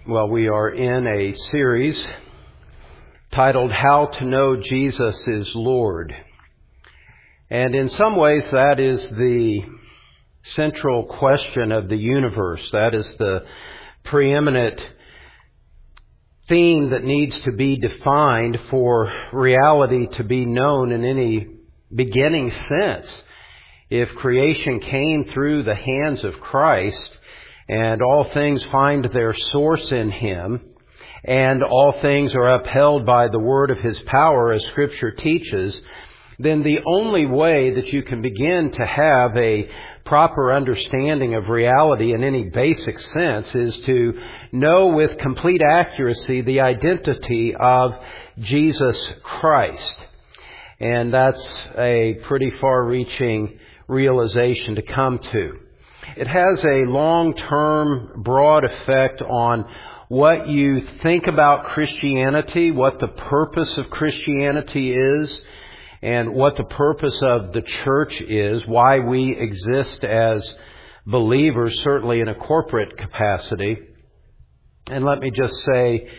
Well, we are in a series titled How to Know Jesus is Lord. And in some ways that is the central question of the universe. That is the preeminent theme that needs to be defined for reality to be known in any beginning sense. If creation came through the hands of Christ, and all things find their source in Him, and all things are upheld by the word of His power, as Scripture teaches, then the only way that you can begin to have a proper understanding of reality in any basic sense is to know with complete accuracy the identity of Jesus Christ. And that's a pretty far-reaching realization to come to. It has a long-term, broad effect on what you think about Christianity, what the purpose of Christianity is, and what the purpose of the church is, why we exist as believers, certainly in a corporate capacity. And let me just say,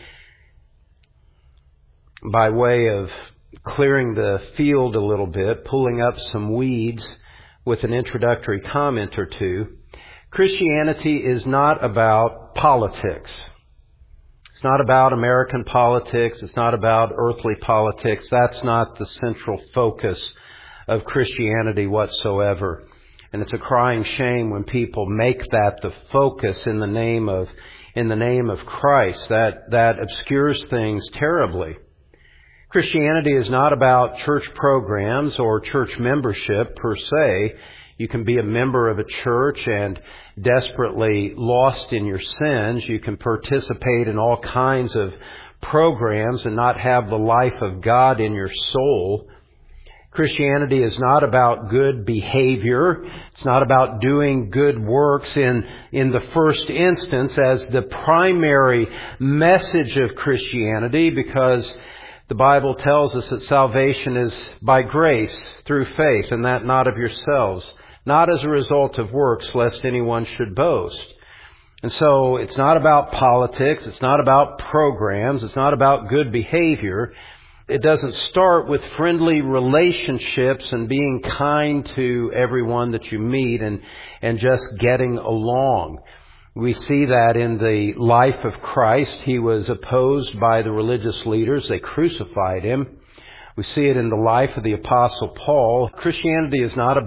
by way of clearing the field a little bit, pulling up some weeds with an introductory comment or two, Christianity is not about politics. It's not about American politics. It's not about earthly politics. That's not the central focus of Christianity whatsoever. And it's a crying shame when people make that the focus in the name of Christ. That obscures things terribly. Christianity is not about church programs or church membership per se. You can be a member of a church and desperately lost in your sins. You can participate in all kinds of programs and not have the life of God in your soul. Christianity is not about good behavior. It's not about doing good works in the first instance as the primary message of Christianity, because the Bible tells us that salvation is by grace through faith, and that not of yourselves, not as a result of works, lest anyone should boast. And so it's not about politics. It's not about programs. It's not about good behavior. It doesn't start with friendly relationships and being kind to everyone that you meet and just getting along. We see that in the life of Christ. He was opposed by the religious leaders. They crucified Him. We see it in the life of the Apostle Paul. Christianity is not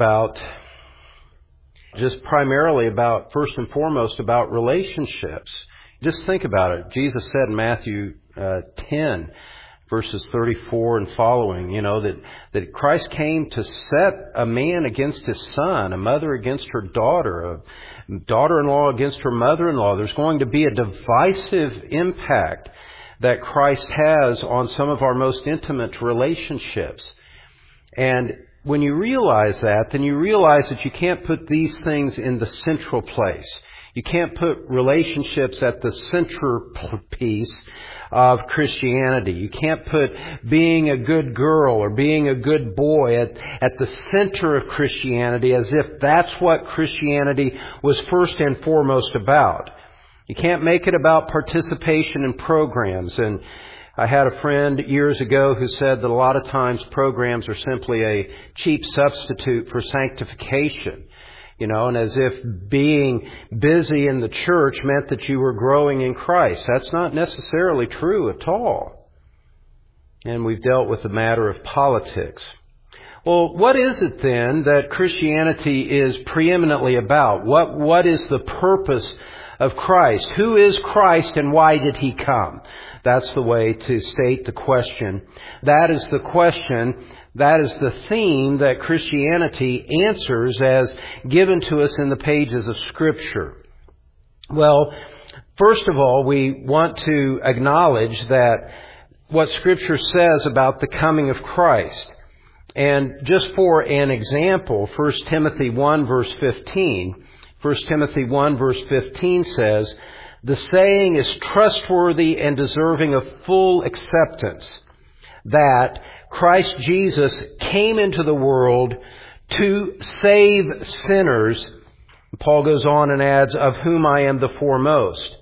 just primarily about, first and foremost, about relationships. Just think about it. Jesus said in Matthew 10, verses 34 and following, that Christ came to set a man against his son, a mother against her daughter, a daughter-in-law against her mother-in-law. There's going to be a divisive impact that Christ has on some of our most intimate relationships. And when you realize that, then you realize that you can't put these things in the central place. You can't put relationships at the centerpiece of Christianity. You can't put being a good girl or being a good boy at the center of Christianity as if that's what Christianity was first and foremost about. You can't make it about participation in programs. And I had a friend years ago who said that a lot of times programs are simply a cheap substitute for sanctification. And as if being busy in the church meant that you were growing in Christ. That's not necessarily true at all. And we've dealt with the matter of politics. Well, what is it then that Christianity is preeminently about? What is the purpose of Christ? Who is Christ and why did He come? That's the way to state the question. That is the question. That is the theme that Christianity answers as given to us in the pages of Scripture. Well, first of all, we want to acknowledge that what Scripture says about the coming of Christ. And just for an example, 1 Timothy 1 verse 15. 1 Timothy 1 verse 15 says, "The saying is trustworthy and deserving of full acceptance, that Christ Jesus came into the world to save sinners." Paul goes on and adds, "of whom I am the foremost."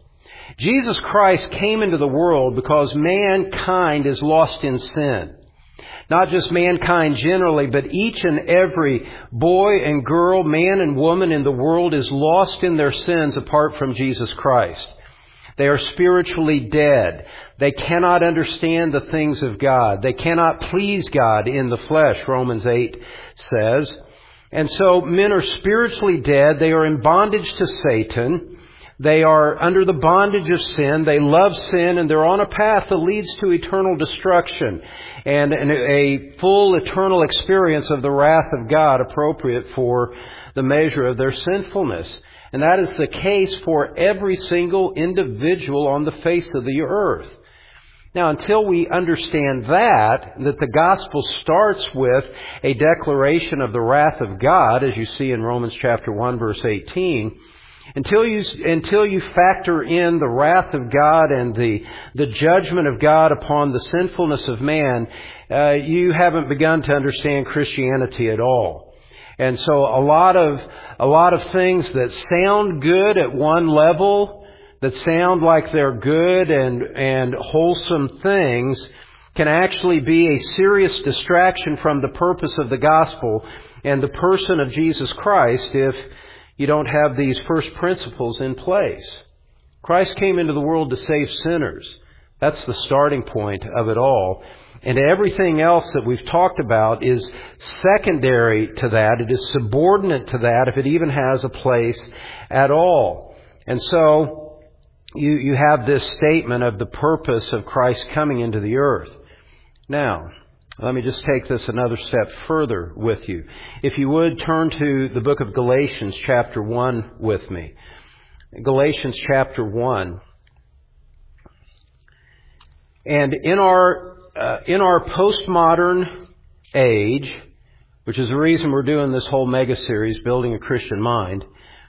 Jesus Christ came into the world because mankind is lost in sin. Not just mankind generally, but each and every boy and girl, man and woman in the world is lost in their sins apart from Jesus Christ. They are spiritually dead. They cannot understand the things of God. They cannot please God in the flesh, Romans 8 says. And so men are spiritually dead. They are in bondage to Satan. They are under the bondage of sin. They love sin, and they're on a path that leads to eternal destruction and a full eternal experience of the wrath of God appropriate for the measure of their sinfulness. And that is the case for every single individual on the face of the earth. Now, until we understand that the gospel starts with a declaration of the wrath of God, as you see in Romans chapter 1, verse 18, until you factor in the wrath of God and the judgment of God upon the sinfulness of man, you haven't begun to understand Christianity at all. And so a lot of things that sound good at one level, that sound like they're good and wholesome things, can actually be a serious distraction from the purpose of the gospel and the person of Jesus Christ if you don't have these first principles in place. Christ came into the world to save sinners. That's the starting point of it all. And everything else that we've talked about is secondary to that. It is subordinate to that, if it even has a place at all. And so you have this statement of the purpose of Christ coming into the earth. Now, let me just take this another step further with you. If you would, turn to the book of Galatians chapter 1 with me. Galatians chapter 1. And in our postmodern age, which is the reason we're doing this whole mega series, Building a Christian Mind,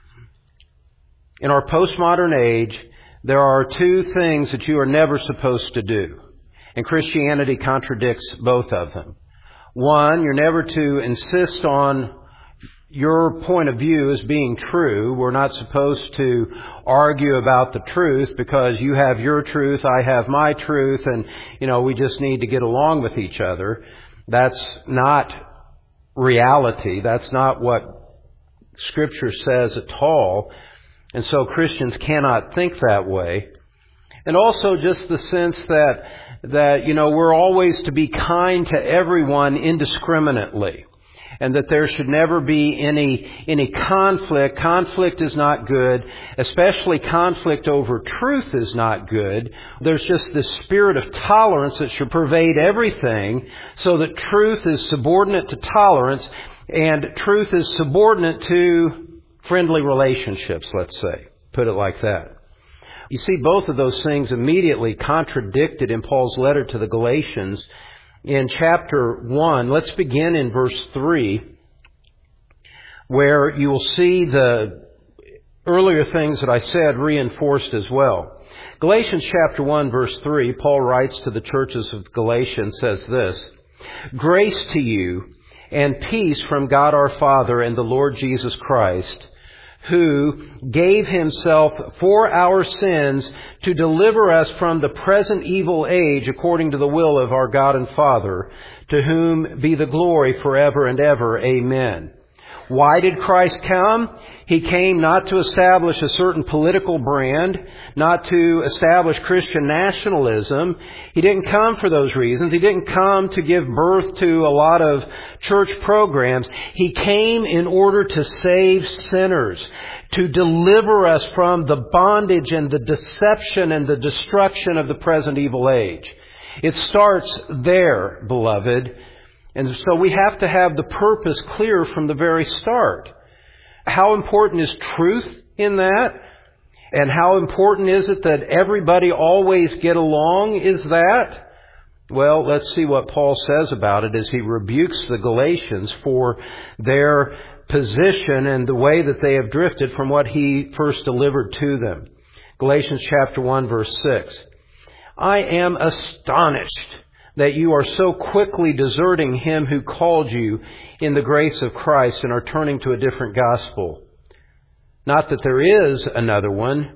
in our postmodern age, there are two things that you are never supposed to do. And Christianity contradicts both of them. One, you're never to insist on your point of view as being true. We're not supposed to argue about the truth because you have your truth, I have my truth, and, we just need to get along with each other. That's not reality. That's not what Scripture says at all. And so Christians cannot think that way. And also just the sense that we're always to be kind to everyone indiscriminately. And that there should never be any conflict. Conflict is not good. Especially conflict over truth is not good. There's just this spirit of tolerance that should pervade everything, so that truth is subordinate to tolerance and truth is subordinate to friendly relationships, let's say. Put it like that. You see both of those things immediately contradicted in Paul's letter to the Galatians. In chapter 1, let's begin in verse 3, where you will see the earlier things that I said reinforced as well. Galatians chapter 1, verse 3, Paul writes to the churches of Galatia and says this, "Grace to you and peace from God our Father and the Lord Jesus Christ, who gave himself for our sins to deliver us from the present evil age according to the will of our God and Father, to whom be the glory forever and ever. Amen." Why did Christ come? He came not to establish a certain political brand, not to establish Christian nationalism. He didn't come for those reasons. He didn't come to give birth to a lot of church programs. He came in order to save sinners, to deliver us from the bondage and the deception and the destruction of the present evil age. It starts there, beloved. And so we have to have the purpose clear from the very start. How important is truth in that? And how important is it that everybody always get along? Is that? Well, let's see what Paul says about it as he rebukes the Galatians for their position and the way that they have drifted from what he first delivered to them. Galatians chapter 1, verse 6. "I am astonished that you are so quickly deserting him who called you in the grace of Christ and are turning to a different gospel. Not that there is another one,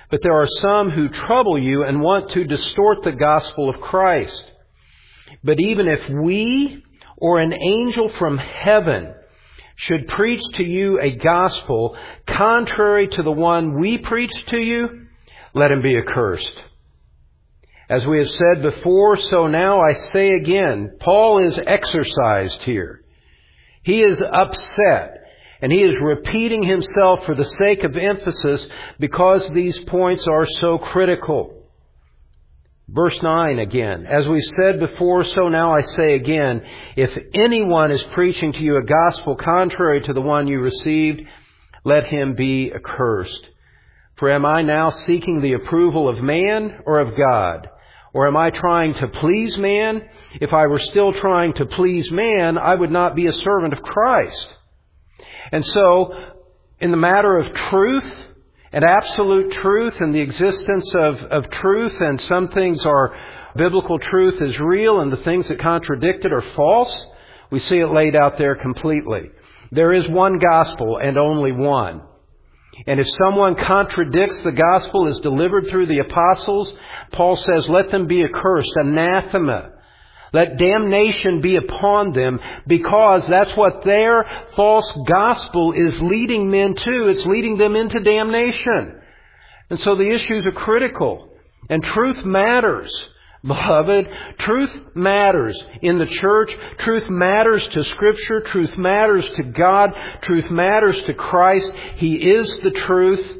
But there are some who trouble you and want to distort the gospel of Christ. But even if we or an angel from heaven should preach to you a gospel contrary to the one we preach to you, let him be accursed. As we have said before, so now I say again, Paul is exercised here. He is upset, and he is repeating himself for the sake of emphasis because these points are so critical. Verse 9 again, as we said before, so now I say again, if anyone is preaching to you a gospel contrary to the one you received, let him be accursed. For am I now seeking the approval of man or of God? Or am I trying to please man? If I were still trying to please man, I would not be a servant of Christ. And so, in the matter of truth and absolute truth and the existence of truth, and some things are biblical truth is real and the things that contradict it are false, we see it laid out there completely. There is one gospel and only one. And if someone contradicts the gospel as delivered through the apostles, Paul says, let them be accursed, anathema. Let damnation be upon them, because that's what their false gospel is leading men to. It's leading them into damnation. And so the issues are critical. And truth matters. Beloved, truth matters in the church. Truth matters to Scripture. Truth matters to God. Truth matters to Christ. He is the truth.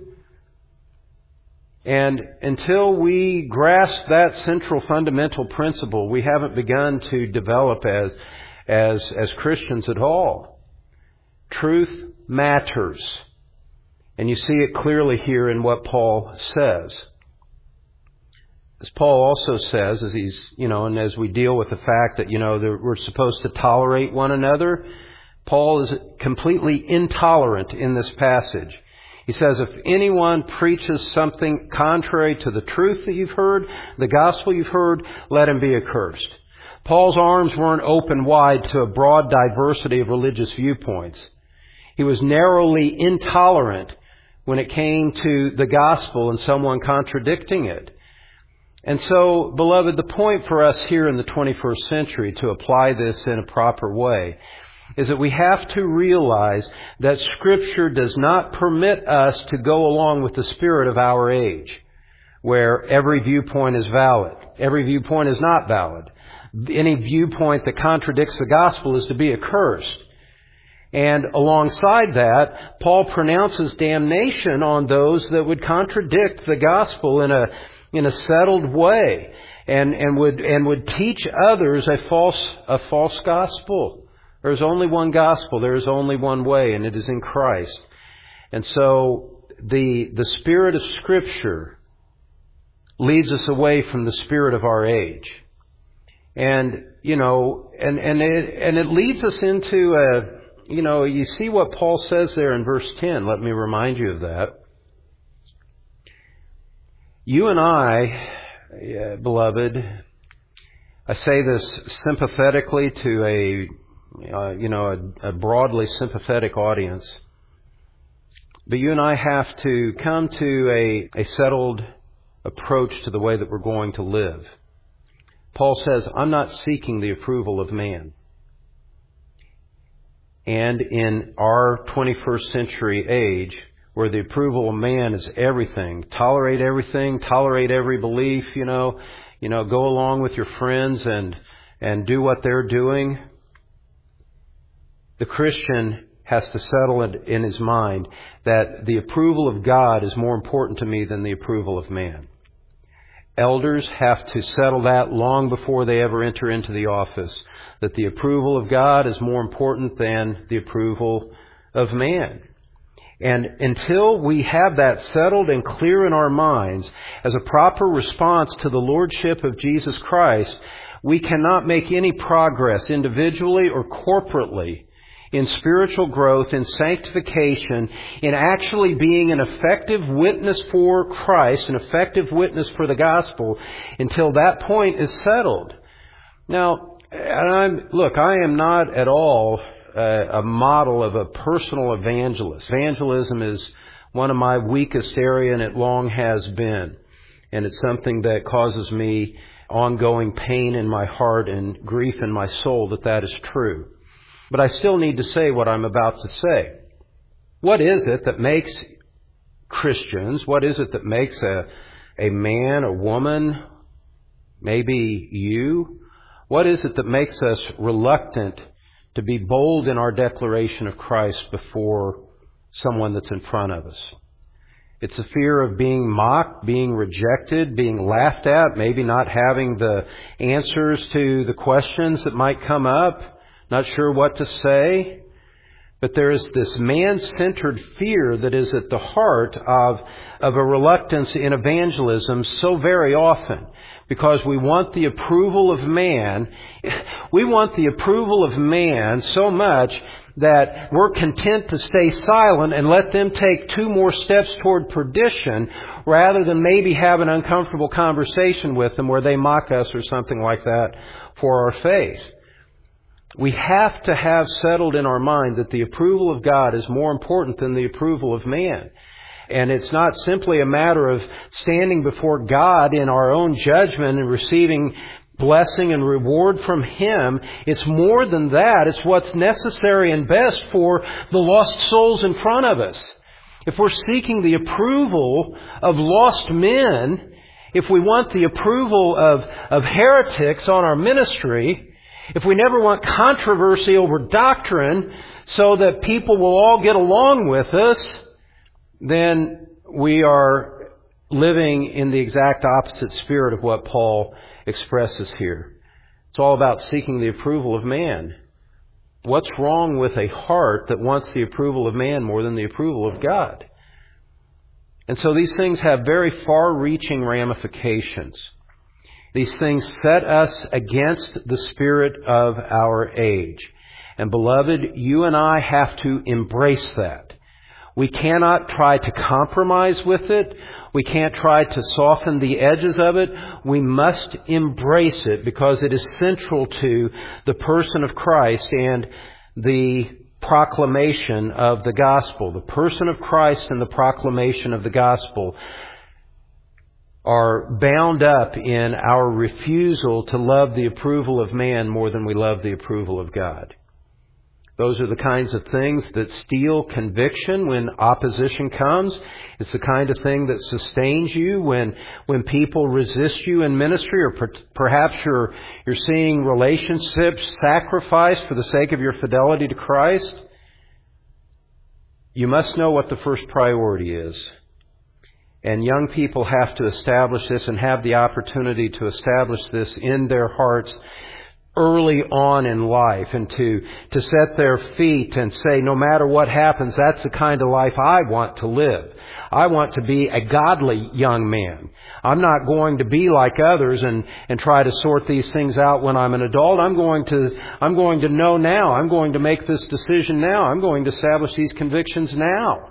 And until we grasp that central fundamental principle, we haven't begun to develop as Christians at all. Truth matters. And you see it clearly here in what Paul says. As Paul also says, as he's, and as we deal with the fact that, that we're supposed to tolerate one another, Paul is completely intolerant in this passage. He says, if anyone preaches something contrary to the truth that you've heard, the gospel you've heard, let him be accursed. Paul's arms weren't open wide to a broad diversity of religious viewpoints. He was narrowly intolerant when it came to the gospel and someone contradicting it. And so, beloved, the point for us here in the 21st century to apply this in a proper way is that we have to realize that Scripture does not permit us to go along with the spirit of our age, where every viewpoint is valid. Every viewpoint is not valid. Any viewpoint that contradicts the gospel is to be accursed. And alongside that, Paul pronounces damnation on those that would contradict the gospel in a settled way and would teach others a false gospel. There is only one gospel. There is only one way, and it is in Christ. And so the spirit of Scripture leads us away from the spirit of our age. And, it leads us into you see what Paul says there in verse 10. Let me remind you of that. You and I, beloved, I say this sympathetically to a broadly sympathetic audience. But you and I have to come to a settled approach to the way that we're going to live. Paul says, I'm not seeking the approval of man. And in our 21st century age, where the approval of man is everything, tolerate every belief, go along with your friends and do what they're doing. The Christian has to settle it in his mind that the approval of God is more important to me than the approval of man. Elders have to settle that long before they ever enter into the office, that the approval of God is more important than the approval of man. And until we have that settled and clear in our minds as a proper response to the Lordship of Jesus Christ, we cannot make any progress individually or corporately in spiritual growth, in sanctification, in actually being an effective witness for Christ, an effective witness for the gospel, until that point is settled. Now, I am not at all a model of a personal evangelist. Evangelism is one of my weakest area, and it long has been. And it's something that causes me ongoing pain in my heart and grief in my soul that is true. But I still need to say what I'm about to say. What is it that makes Christians, what is it that makes a man, a woman, maybe you, what is it that makes us reluctant to be bold in our declaration of Christ before someone that's in front of us? It's the fear of being mocked, being rejected, being laughed at, maybe not having the answers to the questions that might come up, not sure what to say. But there is this man-centered fear that is at the heart of a reluctance in evangelism so very often. Because we want the approval of man. We want the approval of man so much that we're content to stay silent and let them take 2 more steps toward perdition rather than maybe have an uncomfortable conversation with them where they mock us or something like that for our faith. We have to have settled in our mind that the approval of God is more important than the approval of man. And it's not simply a matter of standing before God in our own judgment and receiving blessing and reward from Him. It's more than that. It's what's necessary and best for the lost souls in front of us. If we're seeking the approval of lost men, if we want the approval of heretics on our ministry, if we never want controversy over doctrine so that people will all get along with us, then we are living in the exact opposite spirit of what Paul expresses here. It's all about seeking the approval of man. What's wrong with a heart that wants the approval of man more than the approval of God? And so these things have very far-reaching ramifications. These things set us against the spirit of our age. And beloved, you and I have to embrace that. We cannot try to compromise with it. We can't try to soften the edges of it. We must embrace it because it is central to the person of Christ and the proclamation of the gospel. The person of Christ and the proclamation of the gospel are bound up in our refusal to love the approval of man more than we love the approval of God. Those are the kinds of things that steal conviction when opposition comes. It's the kind of thing that sustains you when people resist you in ministry, or perhaps you're seeing relationships sacrificed for the sake of your fidelity to Christ. You must know what the first priority is. And young people have to establish this and have the opportunity to establish this in their hearts early on in life, and to set their feet and say, no matter what happens, that's the kind of life I want to live. I want to be a godly young man. I'm not going to be like others and try to sort these things out when I'm an adult. I'm going to know now. I'm going to make this decision now. I'm going to establish these convictions now.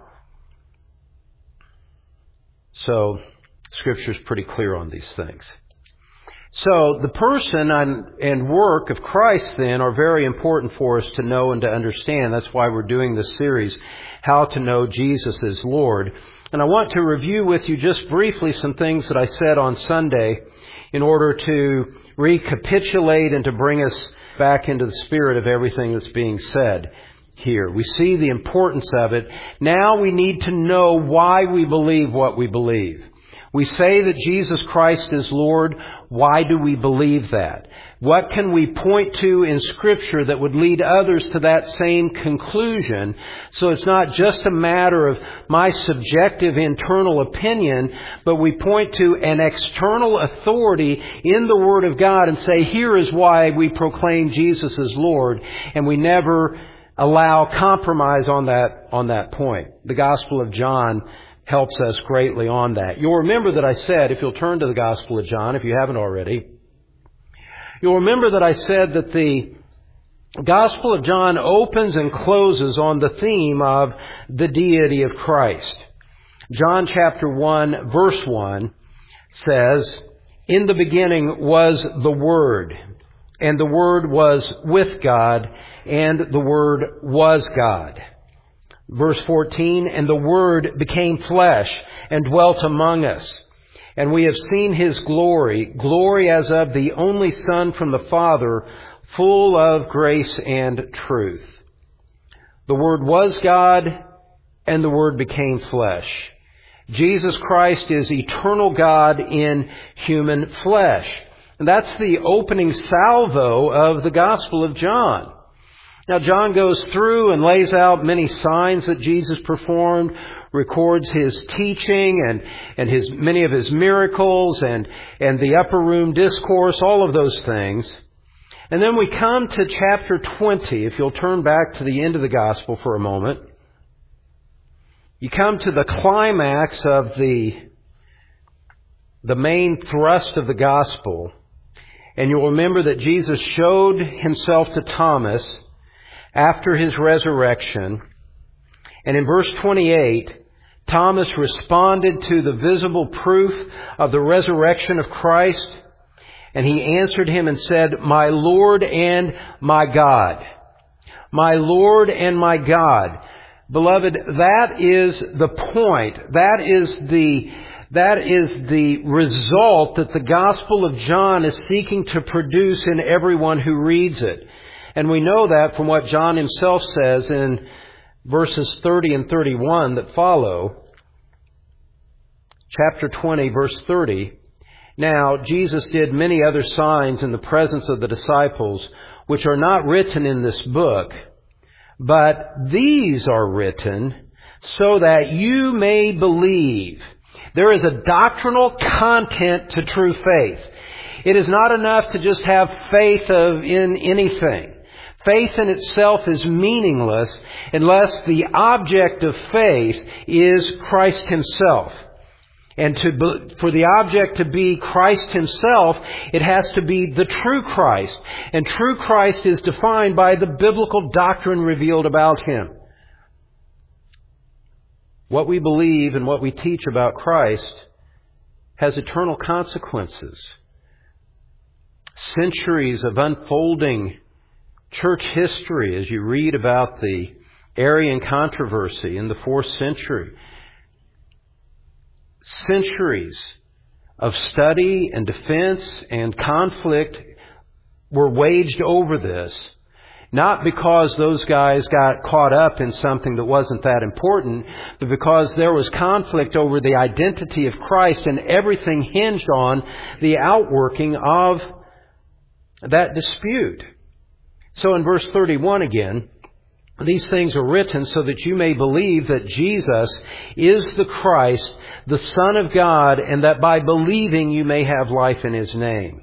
So, Scripture's pretty clear on these things. So, the person and work of Christ, then, are very important for us to know and to understand. That's why we're doing this series, How to Know Jesus as Lord. And I want to review with you just briefly some things that I said on Sunday in order to recapitulate and to bring us back into the spirit of everything that's being said here. We see the importance of it. Now we need to know why we believe what we believe. We say that Jesus Christ is Lord. Why do we believe that? What can we point to in Scripture that would lead others to that same conclusion? So it's not just a matter of my subjective internal opinion, but we point to an external authority in the Word of God and say, here is why we proclaim Jesus as Lord. And we never allow compromise on that point. The Gospel of John helps us greatly on that. You'll remember that I said, if you'll turn to the Gospel of John, if you haven't already, you'll remember that I said that the Gospel of John opens and closes on the theme of the deity of Christ. John chapter 1, verse 1 says, in the beginning was the Word, and the Word was with God, and the Word was God. Verse 14, and the Word became flesh and dwelt among us. And we have seen His glory, glory as of the only Son from the Father, full of grace and truth. The Word was God, and the Word became flesh. Jesus Christ is eternal God in human flesh. And that's the opening salvo of the Gospel of John. Now, John goes through and lays out many signs that Jesus performed, records His teaching and many of His miracles and the upper room discourse, all of those things. And then we come to chapter 20, if you'll turn back to the end of the Gospel for a moment. You come to the climax of the main thrust of the Gospel, and you'll remember that Jesus showed Himself to Thomas after His resurrection. And in verse 28, Thomas responded to the visible proof of the resurrection of Christ, and he answered Him and said, "My Lord and my God." My Lord and my God. Beloved, that is the point. That is the result that the Gospel of John is seeking to produce in everyone who reads it. And we know that from what John himself says in verses 30 and 31 that follow. Chapter 20, verse 30. Now, Jesus did many other signs in the presence of the disciples, which are not written in this book, but these are written so that you may believe. There is a doctrinal content to true faith. It is not enough to just have faith in anything. Faith in itself is meaningless unless the object of faith is Christ Himself. And for the object to be Christ Himself, it has to be the true Christ. And true Christ is defined by the biblical doctrine revealed about Him. What we believe and what we teach about Christ has eternal consequences. Centuries of unfolding church history as you read about the Arian controversy in the 4th century. Centuries of study and defense and conflict were waged over this. Not because those guys got caught up in something that wasn't that important, but because there was conflict over the identity of Christ, and everything hinged on the outworking of that dispute. So in verse 31 again, these things are written so that you may believe that Jesus is the Christ, the Son of God, and that by believing you may have life in His name.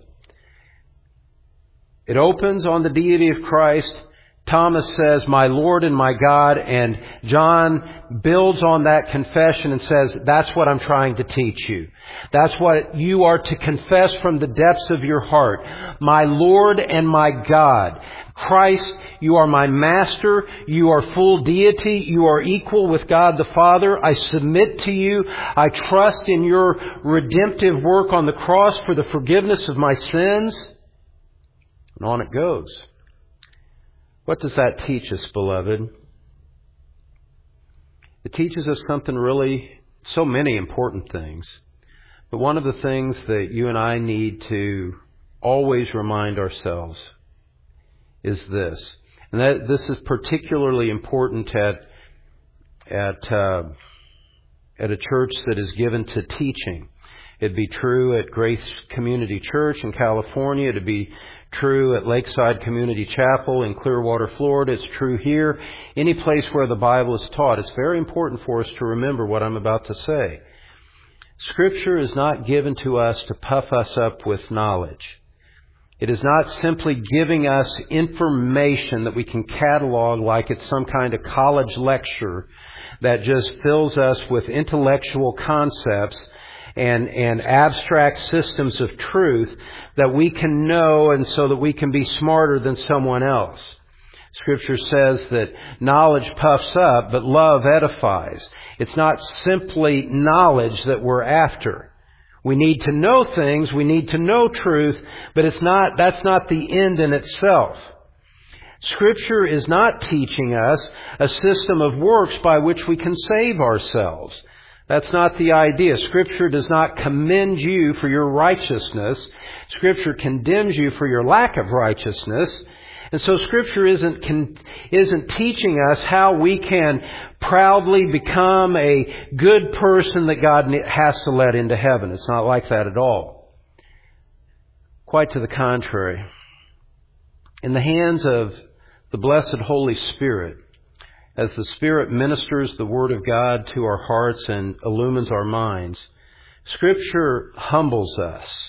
It opens on the deity of Christ. Thomas says, "My Lord and my God," and John builds on that confession and says, that's what I'm trying to teach you. That's what you are to confess from the depths of your heart. My Lord and my God. Christ, you are my Master. You are full deity. You are equal with God the Father. I submit to you. I trust in your redemptive work on the cross for the forgiveness of my sins. And on it goes. What does that teach us, beloved? It teaches us so many important things. But one of the things that you and I need to always remind ourselves is this. And that this is particularly important at a church that is given to teaching. It'd be true at Grace Community Church in California. It'd be true at Lakeside Community Chapel in Clearwater, Florida. It's true here. Any place where the Bible is taught. It's very important for us to remember what I'm about to say. Scripture is not given to us to puff us up with knowledge. It is not simply giving us information that we can catalog like it's some kind of college lecture that just fills us with intellectual concepts and abstract systems of truth that we can know and so that we can be smarter than someone else. Scripture says that knowledge puffs up, but love edifies. It's not simply knowledge that we're after. We need to know things, we need to know truth, but that's not the end in itself. Scripture is not teaching us a system of works by which we can save ourselves. That's not the idea. Scripture does not commend you for your righteousness. Scripture condemns you for your lack of righteousness. And so Scripture isn't teaching us how we can proudly become a good person that God has to let into heaven. It's not like that at all. Quite to the contrary. In the hands of the blessed Holy Spirit, as the Spirit ministers the Word of God to our hearts and illumines our minds, Scripture humbles us.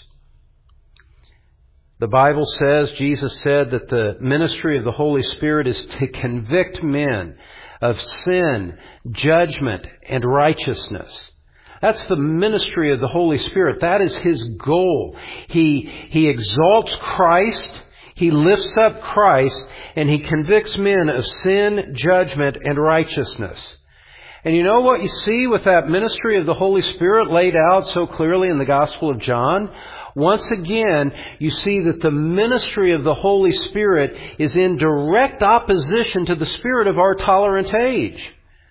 The Bible says, Jesus said, that the ministry of the Holy Spirit is to convict men of sin, judgment, and righteousness. That's the ministry of the Holy Spirit. That is His goal. He exalts Christ, He lifts up Christ, and He convicts men of sin, judgment, and righteousness. And you know what you see with that ministry of the Holy Spirit laid out so clearly in the Gospel of John? Once again, you see that the ministry of the Holy Spirit is in direct opposition to the spirit of our tolerant age.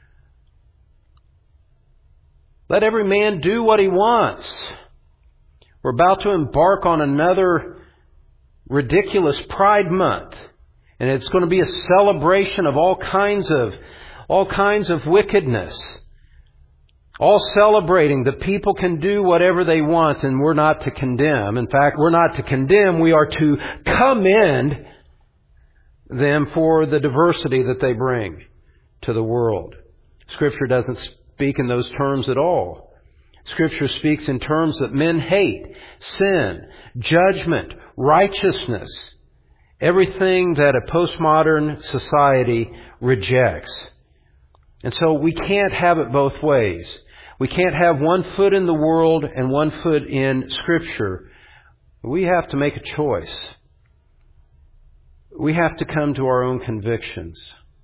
Let every man do what he wants. We're about to embark on another ridiculous Pride Month. And it's going to be a celebration of all kinds of wickedness. All celebrating that people can do whatever they want, and we're not to condemn. In fact, we're not to condemn. We are to commend them for the diversity that they bring to the world. Scripture doesn't speak in those terms at all. Scripture speaks in terms that men hate: sin, judgment, righteousness, everything that a postmodern society rejects. And so we can't have it both ways. We can't have one foot in the world and one foot in Scripture. We have to make a choice. We have to come to our own convictions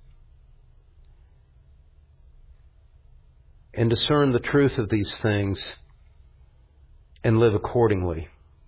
and discern the truth of these things and live accordingly.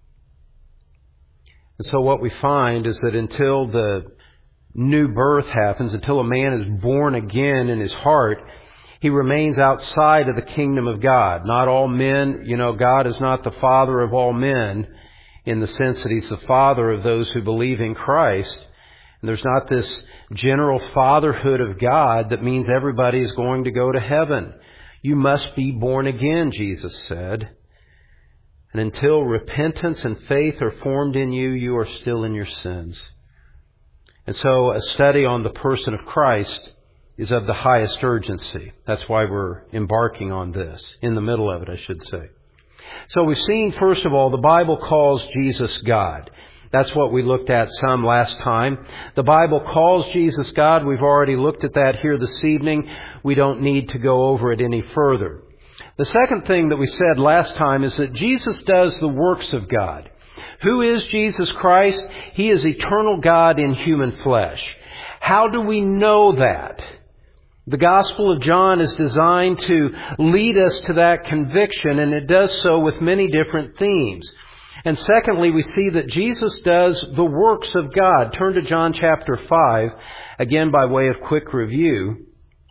And so what we find is that until the new birth happens, until a man is born again in his heart, he remains outside of the kingdom of God. Not all men, God is not the father of all men in the sense that He's the father of those who believe in Christ. And there's not this general fatherhood of God that means everybody is going to go to heaven. You must be born again, Jesus said. And until repentance and faith are formed in you, you are still in your sins. And so a study on the person of Christ is of the highest urgency. That's why we're embarking on this. In the middle of it, I should say. So we've seen, first of all, the Bible calls Jesus God. That's what we looked at some last time. The Bible calls Jesus God. We've already looked at that here this evening. We don't need to go over it any further. The second thing that we said last time is that Jesus does the works of God. Who is Jesus Christ? He is eternal God in human flesh. How do we know that? The Gospel of John is designed to lead us to that conviction, and it does so with many different themes. And secondly, we see that Jesus does the works of God. Turn to John chapter 5, again by way of quick review.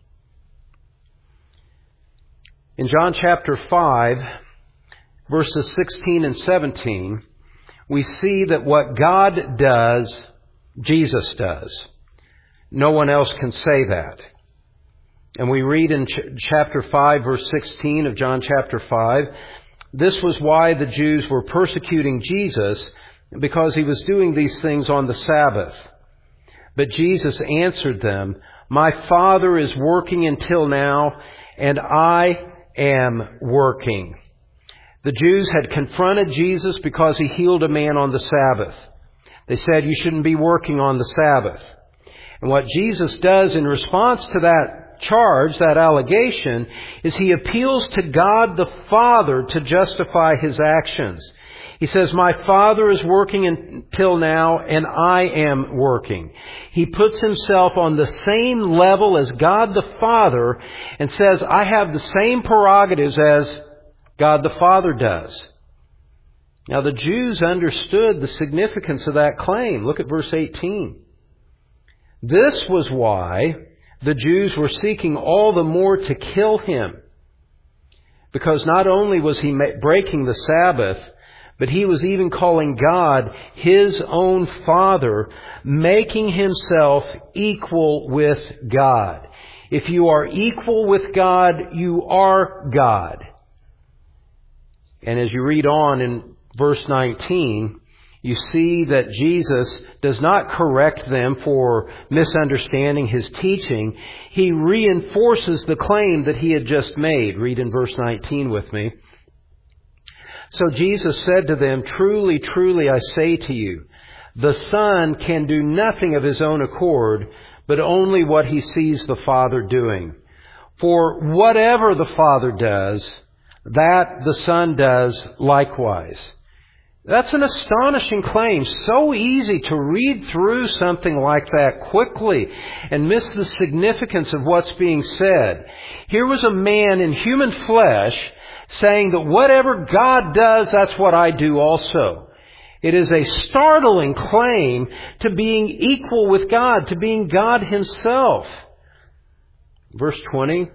In John chapter 5, verses 16 and 17, we see that what God does, Jesus does. No one else can say that. And we read in chapter 5, verse 16 of John chapter 5, this was why the Jews were persecuting Jesus, because He was doing these things on the Sabbath. But Jesus answered them, my Father is working until now, and I am working. The Jews had confronted Jesus because He healed a man on the Sabbath. They said, you shouldn't be working on the Sabbath. And what Jesus does in response to that charge, that allegation, is He appeals to God the Father to justify His actions. He says, my Father is working until now, and I am working. He puts Himself on the same level as God the Father and says, I have the same prerogatives as God the Father does. Now the Jews understood the significance of that claim. Look at verse 18. This was why the Jews were seeking all the more to kill him. Because not only was he breaking the Sabbath, but he was even calling God his own Father, making himself equal with God. If you are equal with God, you are God. And as you read on in verse 19, you see that Jesus does not correct them for misunderstanding his teaching. He reinforces the claim that he had just made. Read in verse 19 with me. So Jesus said to them, "Truly, truly, I say to you, the Son can do nothing of his own accord, but only what he sees the Father doing. For whatever the Father does, that the Son does likewise." That's an astonishing claim. So easy to read through something like that quickly and miss the significance of what's being said. Here was a man in human flesh saying that whatever God does, that's what I do also. It is a startling claim to being equal with God, to being God himself. Verse 20,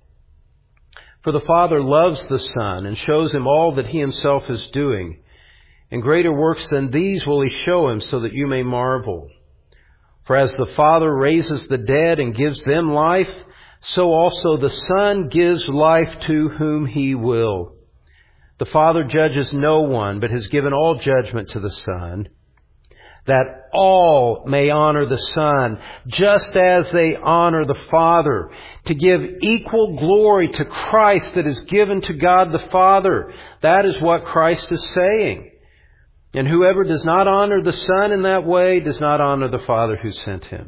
"For the Father loves the Son and shows him all that he himself is doing. And greater works than these will he show him, so that you may marvel. For as the Father raises the dead and gives them life, so also the Son gives life to whom he will. The Father judges no one, but has given all judgment to the Son, that all may honor the Son, just as they honor the Father, to give equal glory to Christ that is given to God the Father." That is what Christ is saying. "And whoever does not honor the Son in that way does not honor the Father who sent him."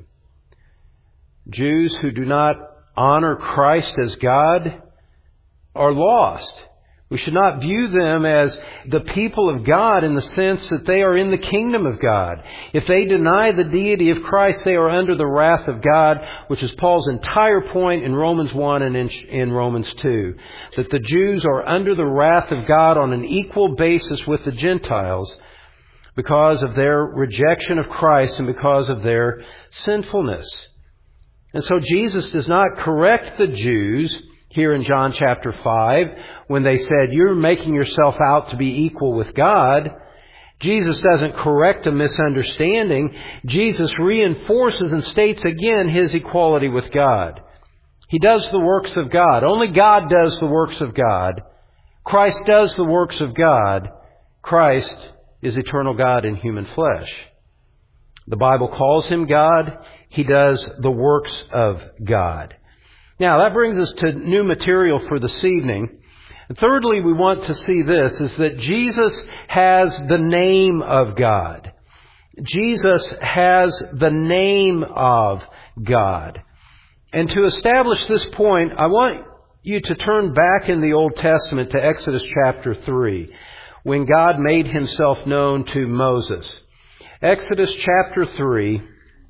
Jews who do not honor Christ as God are lost. We should not view them as the people of God in the sense that they are in the kingdom of God. If they deny the deity of Christ, they are under the wrath of God, which is Paul's entire point in Romans 1 and in Romans 2. That the Jews are under the wrath of God on an equal basis with the Gentiles, because of their rejection of Christ and because of their sinfulness. And so Jesus does not correct the Jews here in John chapter 5 when they said, "You're making yourself out to be equal with God." Jesus doesn't correct a misunderstanding. Jesus reinforces and states again his equality with God. He does the works of God. Only God does the works of God. Christ does the works of God. Christ is eternal God in human flesh. The Bible calls him God. He does the works of God. Now, that brings us to new material for this evening. And thirdly, we want to see this, is that Jesus has the name of God. Jesus has the name of God. And to establish this point, I want you to turn back in the Old Testament to Exodus chapter 3. When God made himself known to Moses. Exodus chapter 3,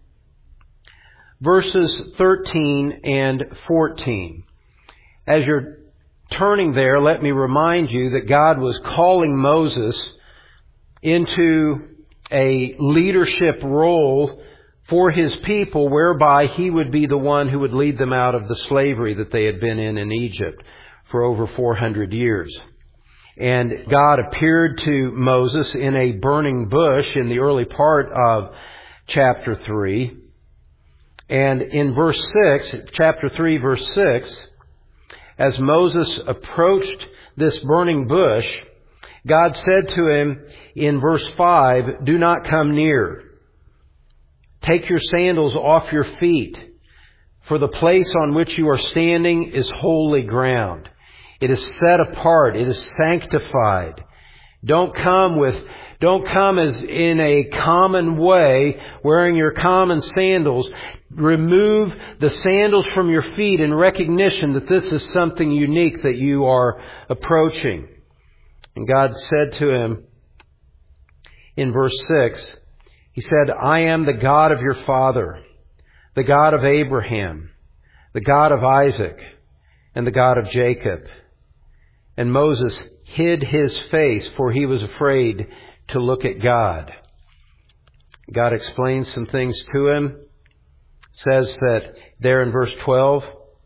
verses 13 and 14. As you're turning there, let me remind you that God was calling Moses into a leadership role for his people, whereby he would be the one who would lead them out of the slavery that they had been in Egypt for over 400 years. And God appeared to Moses in a burning bush in the early part of chapter 3. And in verse 6, chapter 3, verse 6, as Moses approached this burning bush, God said to him in verse 5, "Do not come near. Take your sandals off your feet, for the place on which you are standing is holy ground. It is set apart. It is sanctified. Don't come as in a common way, wearing your common sandals. Remove the sandals from your feet in recognition that this is something unique that you are approaching." And God said to him in verse 6, He said, "I am the God of your father, the God of Abraham, the God of Isaac, and the God of Jacob." And Moses hid his face, for he was afraid to look at God. God explains some things to him, says that there in verse 12.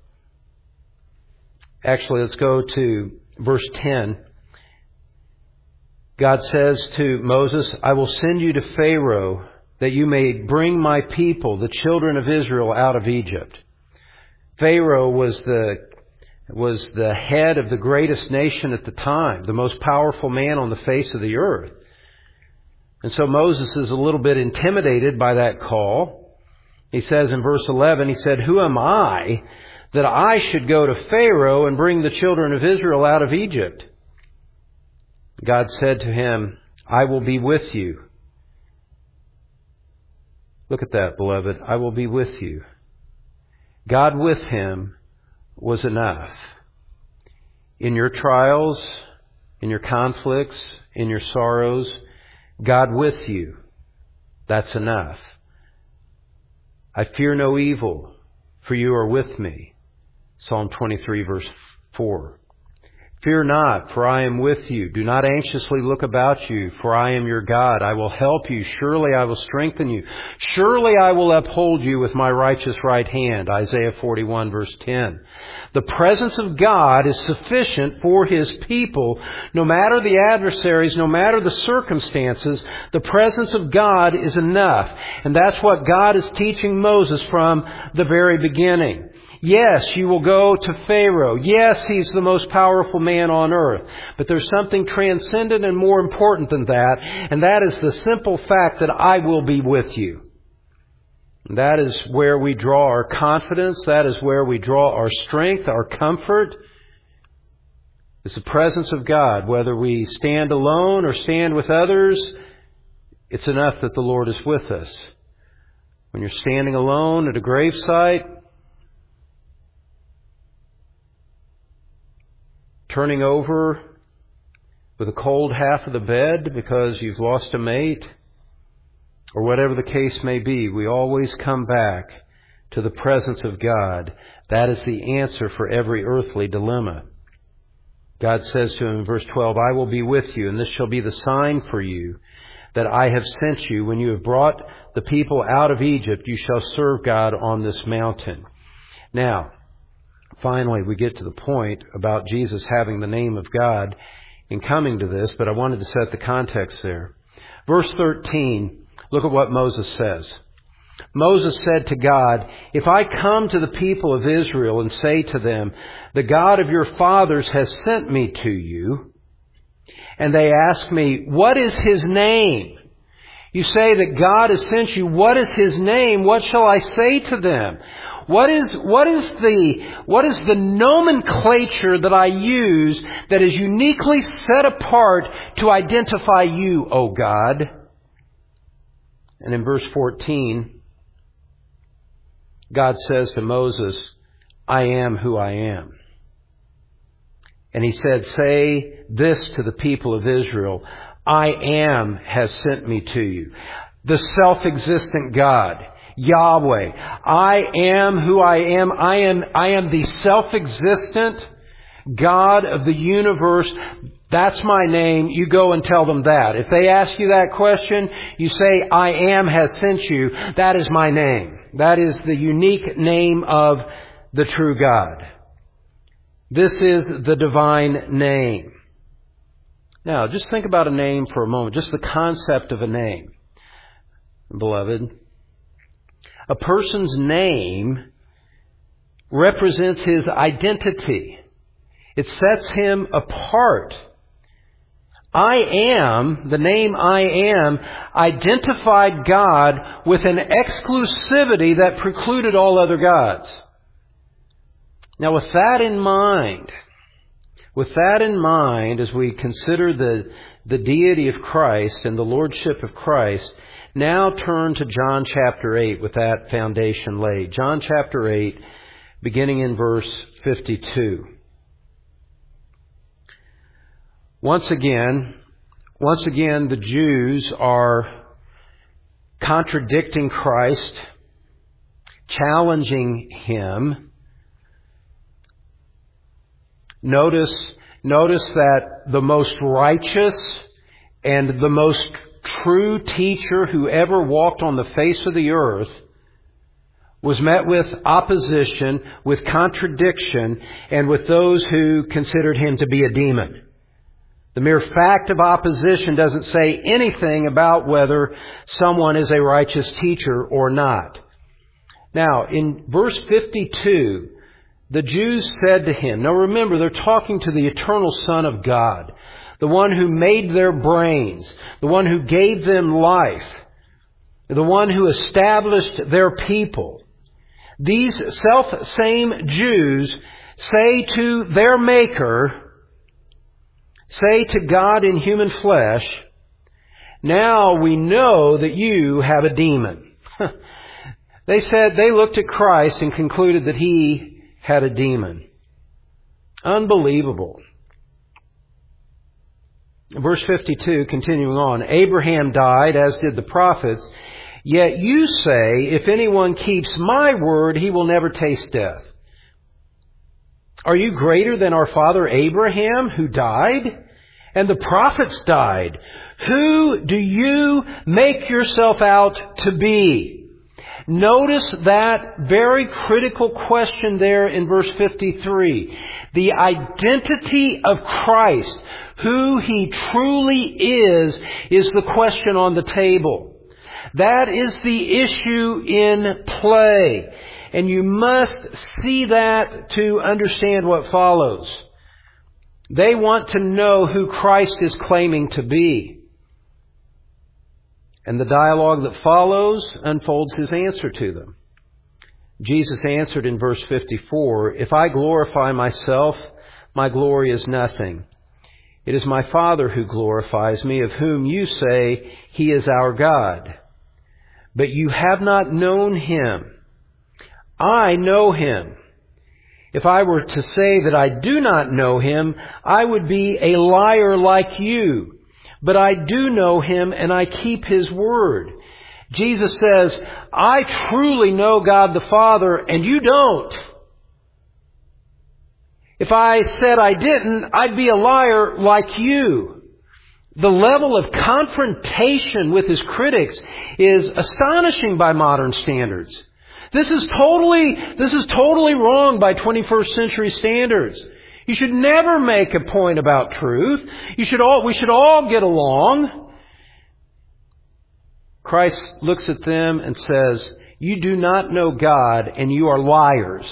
Actually, let's go to verse 10. God says to Moses, I will send you to Pharaoh that you may bring my people, the children of Israel, out of Egypt. Pharaoh was the head of the greatest nation at the time, the most powerful man on the face of the earth. And so Moses is a little bit intimidated by that call. He says in verse 11, he said, who am I that I should go to Pharaoh and bring the children of Israel out of Egypt? God said to him, I will be with you. Look at that, beloved. I will be with you. God with him was enough. In your trials, in your conflicts, in your sorrows, God with you. That's enough. I fear no evil, for you are with me. Psalm 23, verse 4. Fear not, for I am with you. Do not anxiously look about you, for I am your God. I will help you. Surely I will strengthen you. Surely I will uphold you with my righteous right hand. Isaiah 41, verse 10. The presence of God is sufficient for His people. No matter the adversaries, no matter the circumstances, the presence of God is enough. And that's what God is teaching Moses from the very beginning. Yes, you will go to Pharaoh. Yes, he's the most powerful man on earth. But there's something transcendent and more important than that, and that is the simple fact that I will be with you. And that is where we draw our confidence. That is where we draw our strength, our comfort. It's the presence of God. Whether we stand alone or stand with others, it's enough that the Lord is with us. When you're standing alone at a gravesite, turning over with a cold half of the bed because you've lost a mate, or whatever the case may be, we always come back to the presence of God. That is the answer for every earthly dilemma. God says to him in verse 12, I will be with you, and this shall be the sign for you that I have sent you. When you have brought the people out of Egypt, you shall serve God on this mountain. Now, finally, we get to the point about Jesus having the name of God in coming to this, but I wanted to set the context there. Verse 13, look at what Moses says. Moses said to God, if I come to the people of Israel and say to them, the God of your fathers has sent me to you, and they ask me, what is His name? You say that God has sent you. What is His name? What shall I say to them? What is the nomenclature that I use that is uniquely set apart to identify you, O God? And in verse 14, God says to Moses, I am who I am. And He said, say this to the people of Israel, I am has sent me to you. The self-existent God, Yahweh. I am who I am. I am the self-existent God of the universe. That's my name. You go and tell them that. If they ask you that question, you say, I am has sent you. That is my name. That is the unique name of the true God. This is the divine name. Now, just think about a name for a moment. Just the concept of a name. Beloved, a person's name represents his identity. It sets him apart. I am, the name I am, identified God with an exclusivity that precluded all other gods. Now with that in mind, as we consider the deity of Christ and the lordship of Christ, now turn to John chapter 8 with that foundation laid. John chapter 8, beginning in verse 52. Once again, the Jews are contradicting Christ, challenging Him. Notice that the most righteous and the most true teacher who ever walked on the face of the earth was met with opposition, with contradiction, and with those who considered him to be a demon. The mere fact of opposition doesn't say anything about whether someone is a righteous teacher or not. Now, in verse 52, the Jews said to him, now remember, they're talking to the eternal Son of God, the one who made their brains, the one who gave them life, the one who established their people. These self-same Jews say to their Maker, say to God in human flesh, now we know that you have a demon. They looked at Christ and concluded that he had a demon. Unbelievable. Verse 52, continuing on, Abraham died, as did the prophets. Yet you say, if anyone keeps my word, he will never taste death. Are you greater than our father Abraham, who died? And the prophets died. Who do you make yourself out to be? Notice that very critical question there in verse 53. The identity of Christ, who He truly is the question on the table. That is the issue in play. And you must see that to understand what follows. They want to know who Christ is claiming to be. And the dialogue that follows unfolds His answer to them. Jesus answered in verse 54, if I glorify myself, my glory is nothing. It is my Father who glorifies me, of whom you say He is our God. But you have not known Him. I know Him. If I were to say that I do not know Him, I would be a liar like you. But I do know Him and I keep His word. Jesus says, I truly know God the Father and you don't. If I said I didn't, I'd be a liar like you. The level of confrontation with His critics is astonishing by modern standards. This is totally wrong by 21st century standards. You should never make a point about truth. We should all get along. Christ looks at them and says, you do not know God and you are liars.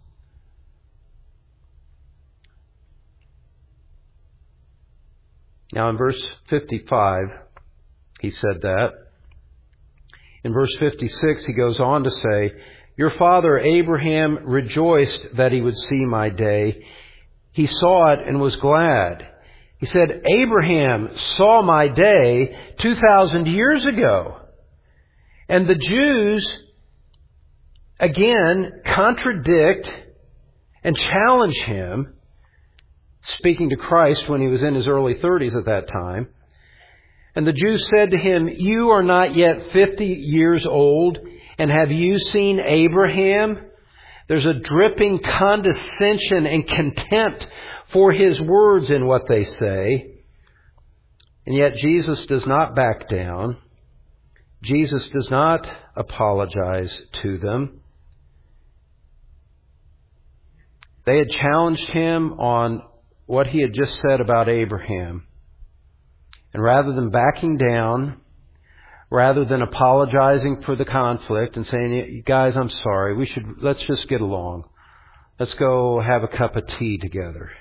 Now in verse 55, He said that. In verse 56, He goes on to say, your father Abraham rejoiced that he would see my day. He saw it and was glad. He said, Abraham saw my day 2,000 years ago. And the Jews, again, contradict and challenge Him, speaking to Christ when He was in His early 30s at that time. And the Jews said to Him, you are not yet 50 years old, and have you seen Abraham? There's a dripping condescension and contempt for His words in what they say. And yet Jesus does not back down. Jesus does not apologize to them. They had challenged Him on what He had just said about Abraham. And rather than backing down, rather than apologizing for the conflict and saying, guys, I'm sorry, let's just get along. Let's go have a cup of tea together.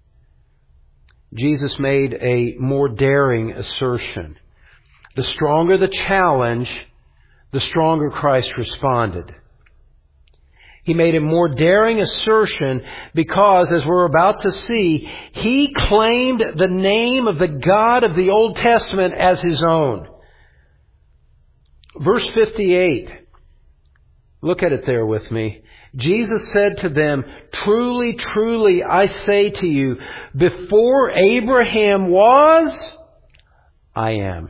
Jesus made a more daring assertion. The stronger the challenge, the stronger Christ responded. He made a more daring assertion because, as we're about to see, He claimed the name of the God of the Old Testament as His own. Verse 58. Look at it there with me. Jesus said to them, truly, truly, I say to you, before Abraham was, I am.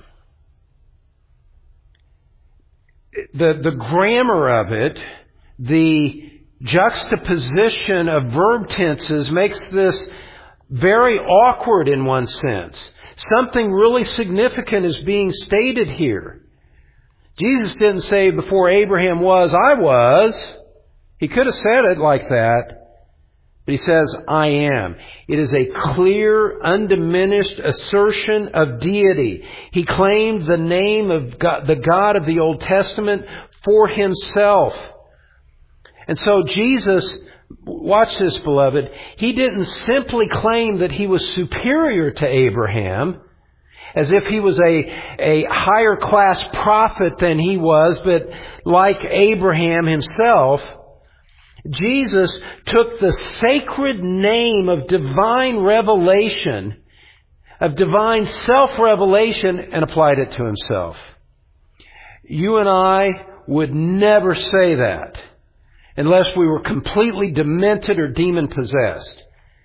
The grammar of it, the juxtaposition of verb tenses makes this very awkward in one sense. Something really significant is being stated here. Jesus didn't say, before Abraham was, I was. He could have said it like that. But He says, I am. It is a clear, undiminished assertion of deity. He claimed the name of God, the God of the Old Testament, for Himself. And so Jesus, watch this, beloved, He didn't simply claim that He was superior to Abraham, as if He was a higher class prophet than he was, but like Abraham himself, Jesus took the sacred name of divine revelation, of divine self-revelation, and applied it to Himself. You and I would never say that unless we were completely demented or demon-possessed.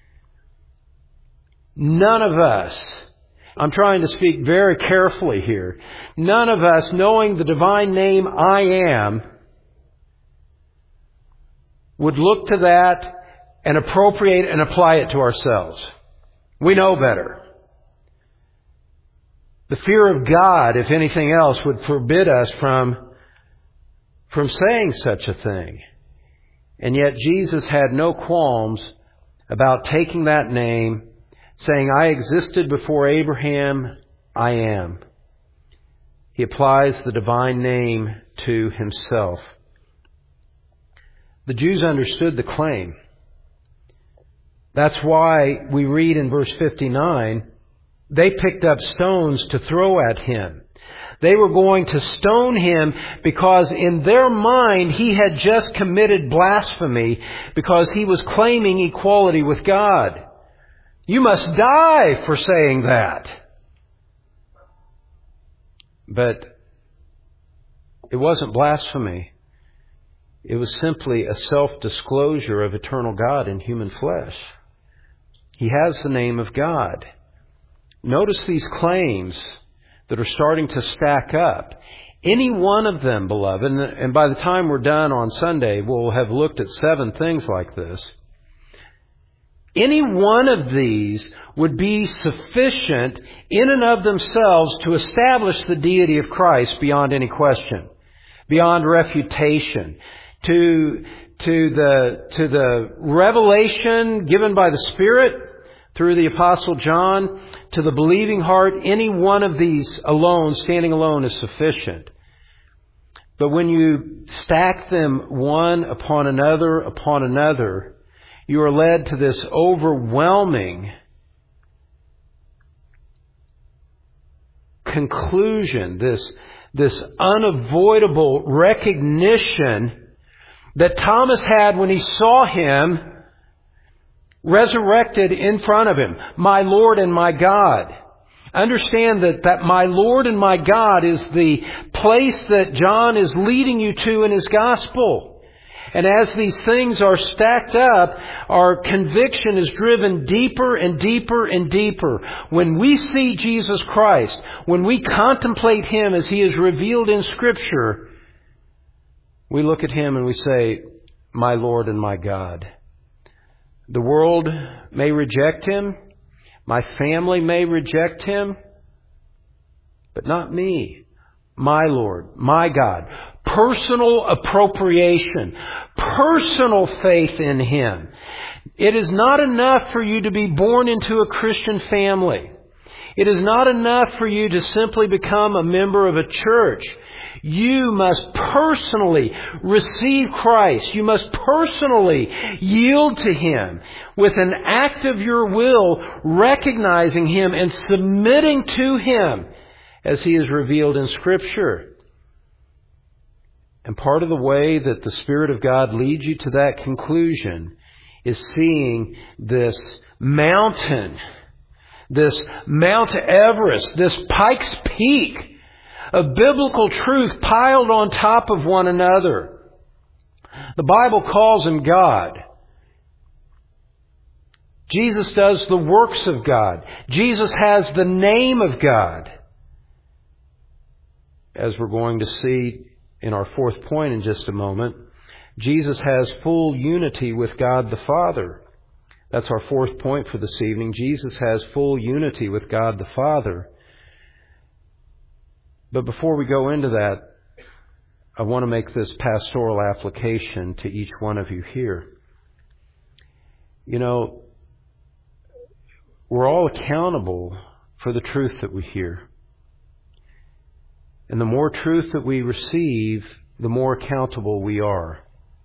None of us, I'm trying to speak very carefully here, none of us, knowing the divine name I am, would look to that and appropriate and apply it to ourselves. We know better. The fear of God, if anything else, would forbid us from saying such a thing. And yet Jesus had no qualms about taking that name, saying, I existed before Abraham, I am. He applies the divine name to Himself. The Jews understood the claim. That's why we read in verse 59, they picked up stones to throw at Him. They were going to stone Him because in their mind He had just committed blasphemy because He was claiming equality with God. You must die for saying that. But it wasn't blasphemy. It was simply a self-disclosure of eternal God in human flesh. He has the name of God. Notice these claims that are starting to stack up. Any one of them, beloved, and by the time we're done on Sunday, we'll have looked at 7 things like this. Any one of these would be sufficient in and of themselves to establish the deity of Christ beyond any question, beyond refutation, to the revelation given by the Spirit through the Apostle John, to the believing heart. Any one of these alone, standing alone, is sufficient. But when you stack them one upon another, you are led to this overwhelming conclusion, this unavoidable recognition that Thomas had when he saw Him resurrected in front of him. My Lord and my God. Understand that my Lord and my God is the place that John is leading you to in his gospel. And as these things are stacked up, our conviction is driven deeper and deeper and deeper. When we see Jesus Christ, when we contemplate Him as He is revealed in Scripture, we look at Him and we say, my Lord and my God. The world may reject Him. My family may reject Him. But not me. My Lord, my God. Personal appropriation. Personal faith in Him. It is not enough for you to be born into a Christian family. It is not enough for you to simply become a member of a church. You must personally receive Christ. You must personally yield to Him with an act of your will, recognizing Him and submitting to Him as He is revealed in Scripture. And part of the way that the Spirit of God leads you to that conclusion is seeing this mountain, this Mount Everest, this Pikes Peak of biblical truth piled on top of one another. The Bible calls Him God. Jesus does the works of God. Jesus has the name of God. As we're going to see in our 4th point in just a moment, Jesus has full unity with God the Father. That's our 4th point for this evening. Jesus has full unity with God the Father. But before we go into that, I want to make this pastoral application to each one of you here. You know, we're all accountable for the truth that we hear. And the more truth that we receive, the more accountable we are.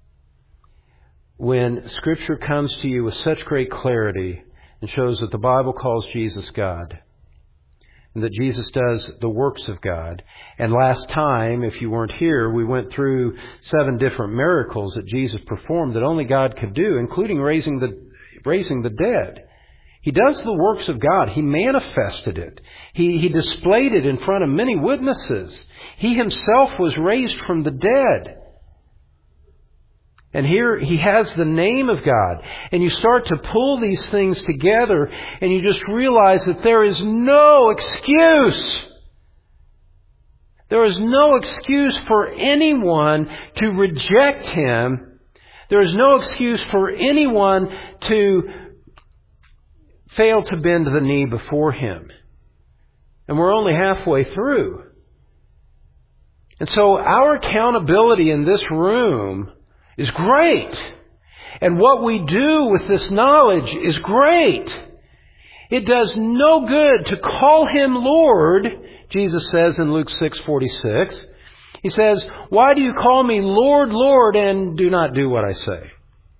When Scripture comes to you with such great clarity and shows that the Bible calls Jesus God, and that Jesus does the works of God. And last time, if you weren't here, we went through 7 different miracles that Jesus performed that only God could do, including raising the dead. He does the works of God. He manifested it. He displayed it in front of many witnesses. He himself was raised from the dead. And here he has the name of God. And you start to pull these things together and you just realize that there is no excuse. There is no excuse for anyone to reject Him. There is no excuse for anyone to fail to bend the knee before Him. And we're only halfway through. And so our accountability in this room is great. And what we do with this knowledge is great. It does no good to call Him Lord, Jesus says in Luke 6:46. He says, "Why do you call me Lord, Lord, and do not do what I say?"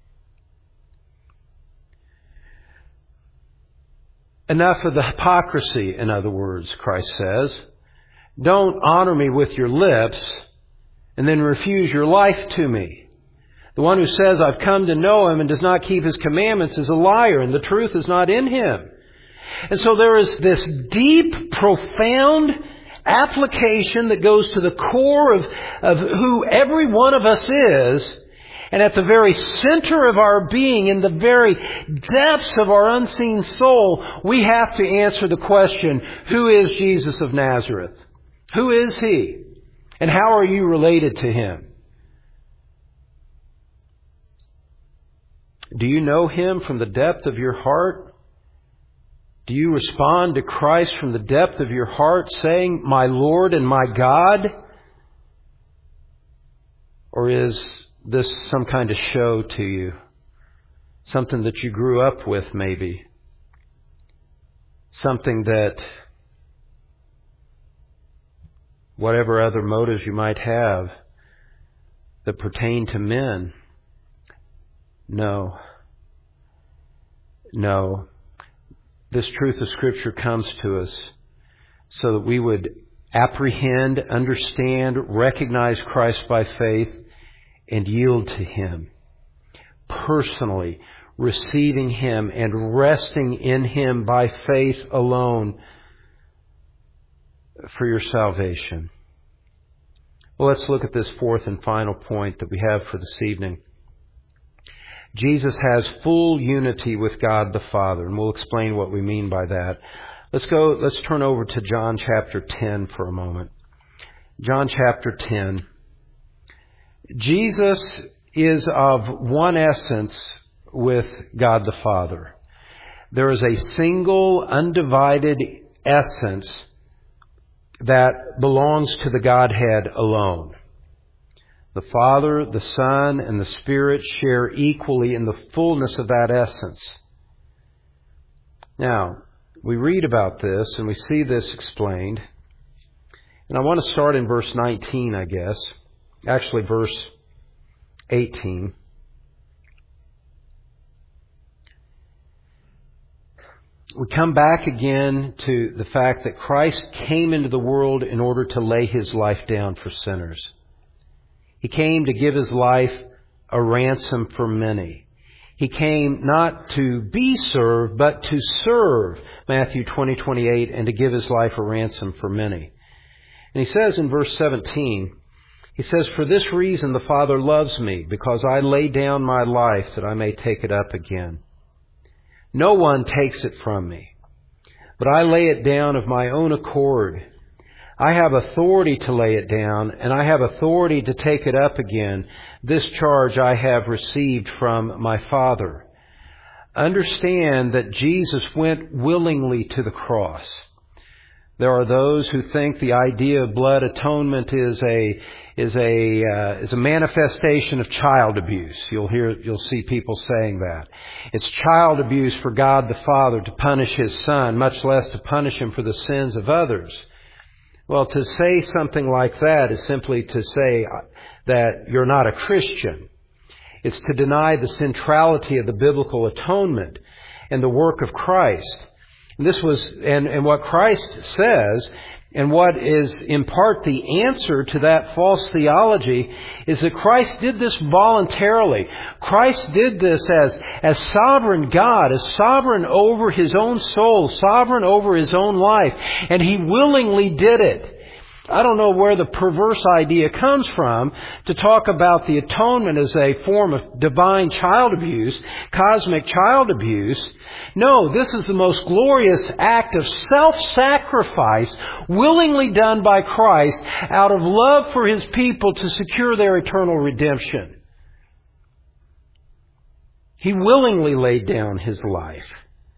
Enough of the hypocrisy, in other words, Christ says. Don't honor me with your lips and then refuse your life to me. The one who says, "I've come to know Him," and does not keep His commandments is a liar, and the truth is not in him. And so there is this deep, profound application that goes to the core of who every one of us is. And at the very center of our being, in the very depths of our unseen soul, we have to answer the question, who is Jesus of Nazareth? Who is He? And how are you related to Him? Do you know Him from the depth of your heart? Do you respond to Christ from the depth of your heart, saying, "My Lord and my God"? Or is this some kind of show to you? Something that you grew up with, maybe. Something that, whatever other motives you might have, that pertain to men. No. This truth of Scripture comes to us so that we would apprehend, understand, recognize Christ by faith, and yield to Him. Personally, receiving Him and resting in Him by faith alone for your salvation. Well, let's look at this fourth and final point that we have for this evening. Jesus has full unity with God the Father, and we'll explain what we mean by that. Let's turn over to John chapter 10 for a moment. John chapter 10. Jesus is of one essence with God the Father. There is a single, undivided essence that belongs to the Godhead alone. The Father, the Son, and the Spirit share equally in the fullness of that essence. Now, we read about this and we see this explained. And I want to start in verse 19, I guess. Actually, verse 18. We come back again to the fact that Christ came into the world in order to lay His life down for sinners. He came to give His life a ransom for many. He came not to be served, but to serve, Matthew 20:28, and to give His life a ransom for many. And He says in verse 17, He says, "For this reason the Father loves me, because I lay down my life that I may take it up again. No one takes it from me, but I lay it down of my own accord. I have authority to lay it down, and I have authority to take it up again. This charge I have received from my Father." Understand that Jesus went willingly to the cross. There are those who think the idea of blood atonement is is a manifestation of child abuse. You'll see people saying that. It's child abuse for God the Father to punish His Son, much less to punish Him for the sins of others. Well, to say something like that is simply to say that you're not a Christian. It's to deny the centrality of the biblical atonement and the work of Christ. And what Christ says, and what is in part the answer to that false theology, is that Christ did this voluntarily. Christ did this as sovereign God, as sovereign over His own soul, sovereign over His own life, and He willingly did it. I don't know where the perverse idea comes from to talk about the atonement as a form of divine child abuse, cosmic child abuse. No, this is the most glorious act of self-sacrifice willingly done by Christ out of love for His people to secure their eternal redemption. He willingly laid down His life.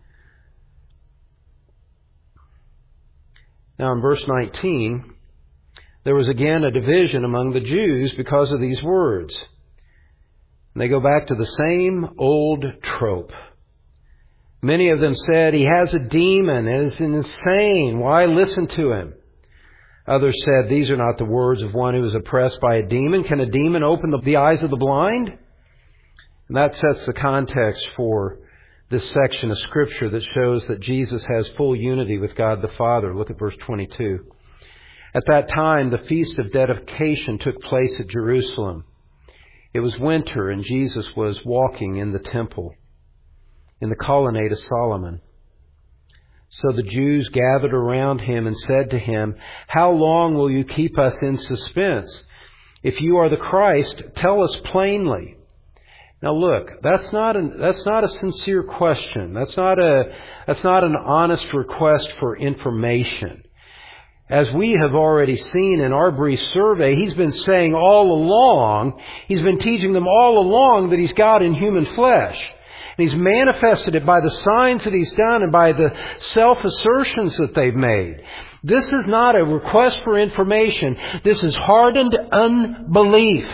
Now in verse 19, there was again a division among the Jews because of these words. And they go back to the same old trope. Many of them said, "He has a demon and is insane. Why listen to him?" Others said, "These are not the words of one who is oppressed by a demon. Can a demon open the eyes of the blind?" And that sets the context for this section of Scripture that shows that Jesus has full unity with God the Father. Look at verse 22. At that time, the Feast of Dedication took place at Jerusalem. It was winter, and Jesus was walking in the temple, in the colonnade of Solomon. So the Jews gathered around Him and said to Him, "How long will you keep us in suspense? If you are the Christ, tell us plainly." Now look, that's not a sincere question. That's not an honest request for information. As we have already seen in our brief survey, He's been saying all along, He's been teaching them all along that He's God in human flesh. And He's manifested it by the signs that He's done and by the self-assertions that they've made. This is not a request for information. This is hardened unbelief.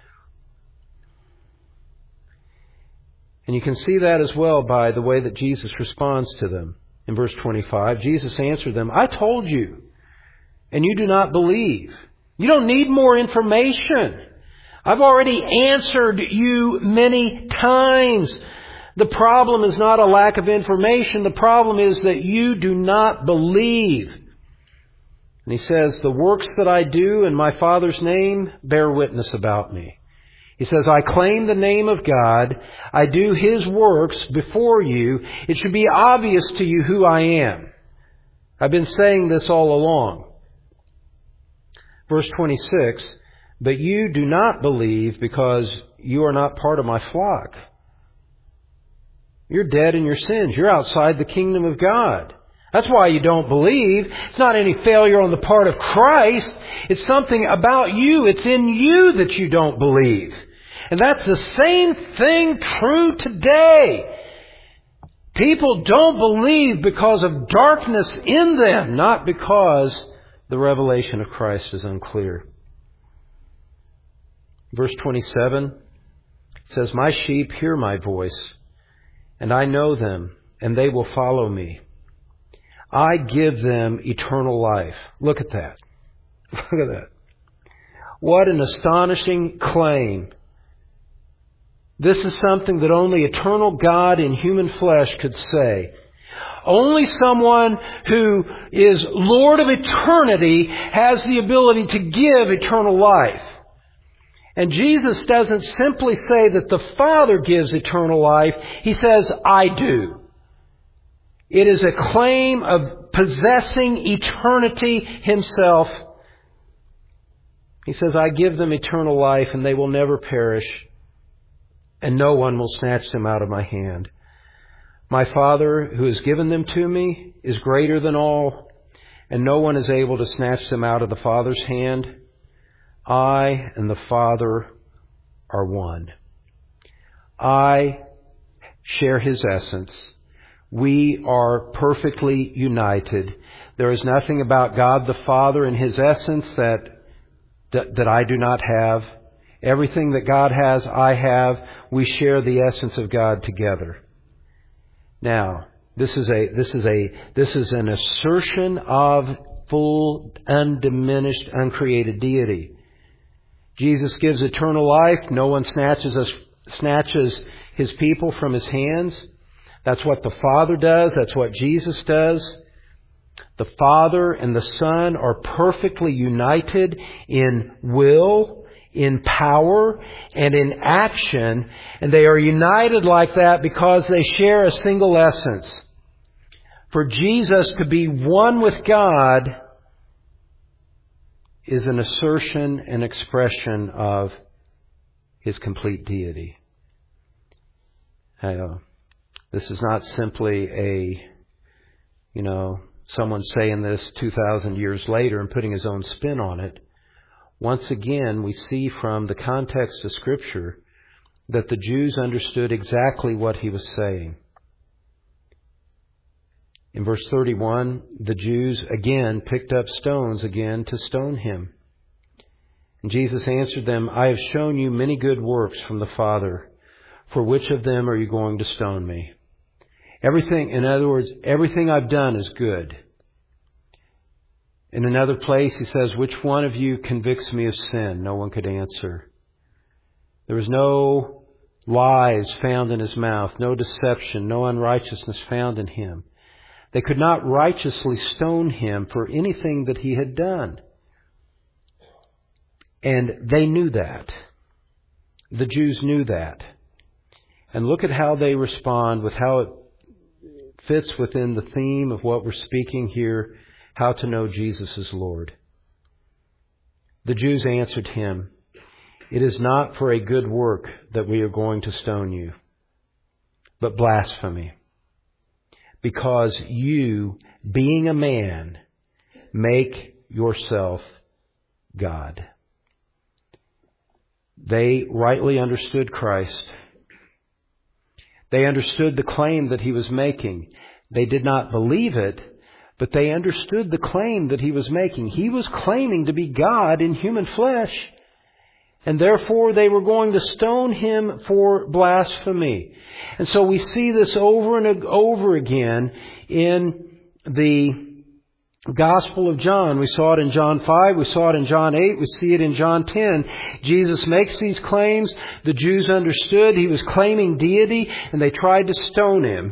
And you can see that as well by the way that Jesus responds to them. In verse 25, Jesus answered them, "I told you, and you do not believe. You don't need more information. I've already answered you many times. The problem is not a lack of information. The problem is that you do not believe." And He says, "The works that I do in my Father's name bear witness about me." He says, "I claim the name of God. I do His works before you. It should be obvious to you who I am. I've been saying this all along." Verse 26, "But you do not believe because you are not part of my flock. You're dead in your sins. You're outside the kingdom of God. That's why you don't believe. It's not any failure on the part of Christ. It's something about you. It's in you that you don't believe." And that's the same thing true today. People don't believe because of darkness in them, not because the revelation of Christ is unclear. Verse 27 says, "My sheep hear my voice, and I know them, and they will follow me. I give them eternal life." Look at that. Look at that. What an astonishing claim. This is something that only eternal God in human flesh could say. Only someone who is Lord of eternity has the ability to give eternal life. And Jesus doesn't simply say that the Father gives eternal life. He says, "I do." It is a claim of possessing eternity Himself. He says, "I give them eternal life, and they will never perish, and no one will snatch them out of my hand. My Father, who has given them to me, is greater than all, and no one is able to snatch them out of the Father's hand. I and the Father are one." I share His essence. We are perfectly united. There is nothing about God the Father and His essence that that I do not have. Everything that God has, I have. We share the essence of God together. Now, this is an assertion of full, undiminished, uncreated deity. Jesus gives eternal life. No one snatches His people from His hands. That's what the Father does. That's what Jesus does. The Father and the Son are perfectly united in will, in power, and in action. And they are united like that because they share a single essence. For Jesus to be one with God is an assertion and expression of His complete deity. This is not simply someone saying this 2,000 years later and putting his own spin on it. Once again, we see from the context of Scripture that the Jews understood exactly what He was saying. In verse 31, the Jews again picked up stones again to stone Him. And Jesus answered them, I have shown you many good works from the Father. For which of them are you going to stone me? In other words, everything I've done is good. In another place, He says, which one of you convicts me of sin? No one could answer. There was no lies found in His mouth, no deception, no unrighteousness found in Him. They could not righteously stone Him for anything that He had done. And they knew that. The Jews knew that. And look at how they respond with how it fits within the theme of what we're speaking here, how to know Jesus as Lord. The Jews answered Him, it is not for a good work that we are going to stone you, but blasphemy. Because you, being a man, make yourself God. They rightly understood Christ. They understood the claim that He was making. They did not believe it, but they understood the claim that He was making. He was claiming to be God in human flesh, and therefore they were going to stone Him for blasphemy. And so we see this over and over again in the Gospel of John. We saw it in John 5. We saw it in John 8. We see it in John 10. Jesus makes these claims. The Jews understood He was claiming deity, and they tried to stone Him,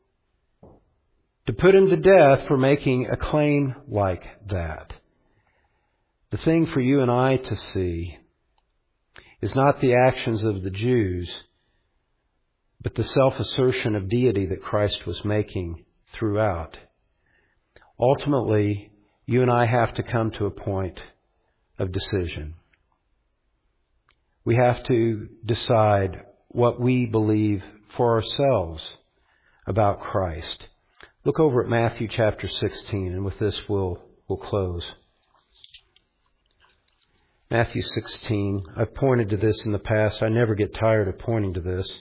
to put Him to death for making a claim like that. The thing for you and I to see is not the actions of the Jews, but the self-assertion of deity that Christ was making throughout. Ultimately, you and I have to come to a point of decision. We have to decide what we believe for ourselves about Christ. Look over at Matthew chapter 16, and with this we'll close. Matthew 16. I've pointed to this in the past. I never get tired of pointing to this.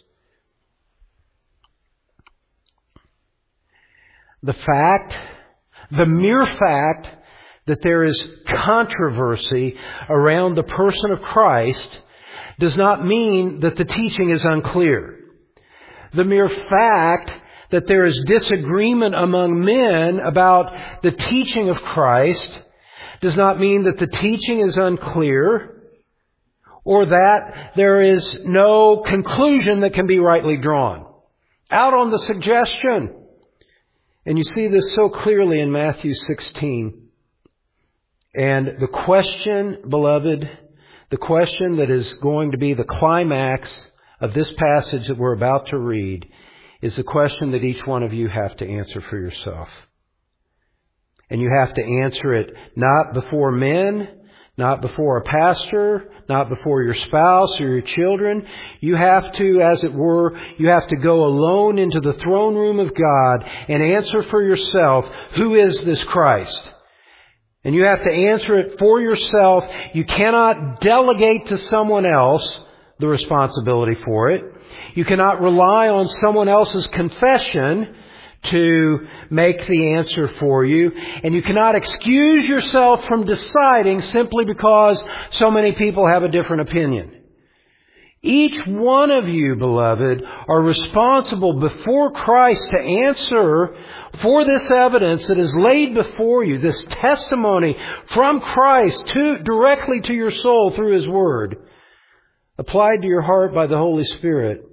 The mere fact that there is controversy around the person of Christ does not mean that the teaching is unclear. The mere fact that there is disagreement among men about the teaching of Christ does not mean that the teaching is unclear or that there is no conclusion that can be rightly drawn. Out on the suggestion. And you see this so clearly in Matthew 16. And the question, beloved, the question that is going to be the climax of this passage that we're about to read is the question that each one of you have to answer for yourself. And you have to answer it not before men, not before a pastor, not before your spouse or your children. You have to, as it were, you have to go alone into the throne room of God and answer for yourself, who is this Christ? And you have to answer it for yourself. You cannot delegate to someone else the responsibility for it. You cannot rely on someone else's confession to make the answer for you. And you cannot excuse yourself from deciding simply because so many people have a different opinion. Each one of you, beloved, are responsible before Christ to answer for this evidence that is laid before you, this testimony from Christ directly to your soul through His Word, applied to your heart by the Holy Spirit.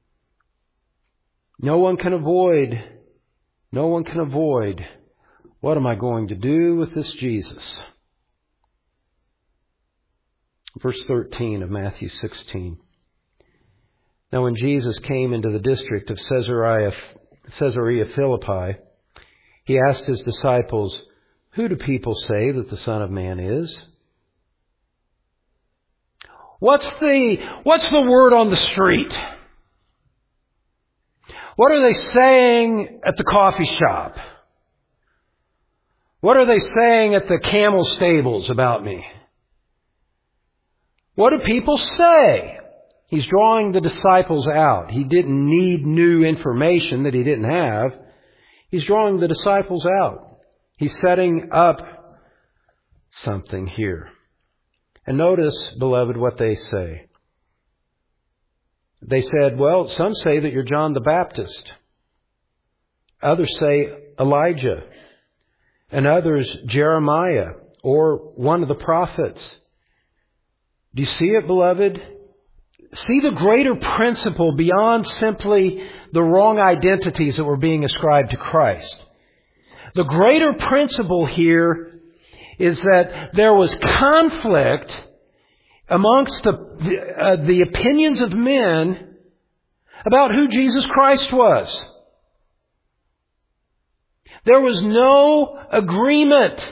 No one can avoid, what am I going to do with this Jesus? Verse 13 of Matthew 16. Now when Jesus came into the district of Caesarea Philippi, He asked His disciples, "Who do people say that the Son of Man is?" What's the word on the street? What are they saying at the coffee shop? What are they saying at the camel stables about me? What do people say? He's drawing the disciples out. He didn't need new information that He didn't have. He's drawing the disciples out. He's setting up something here. And notice, beloved, what they say. They said, well, some say that you're John the Baptist. Others say Elijah. And others Jeremiah or one of the prophets. Do you see it, beloved? See the greater principle beyond simply the wrong identities that were being ascribed to Christ. The greater principle here is that there was conflict amongst the opinions of men about who Jesus Christ was. There was no agreement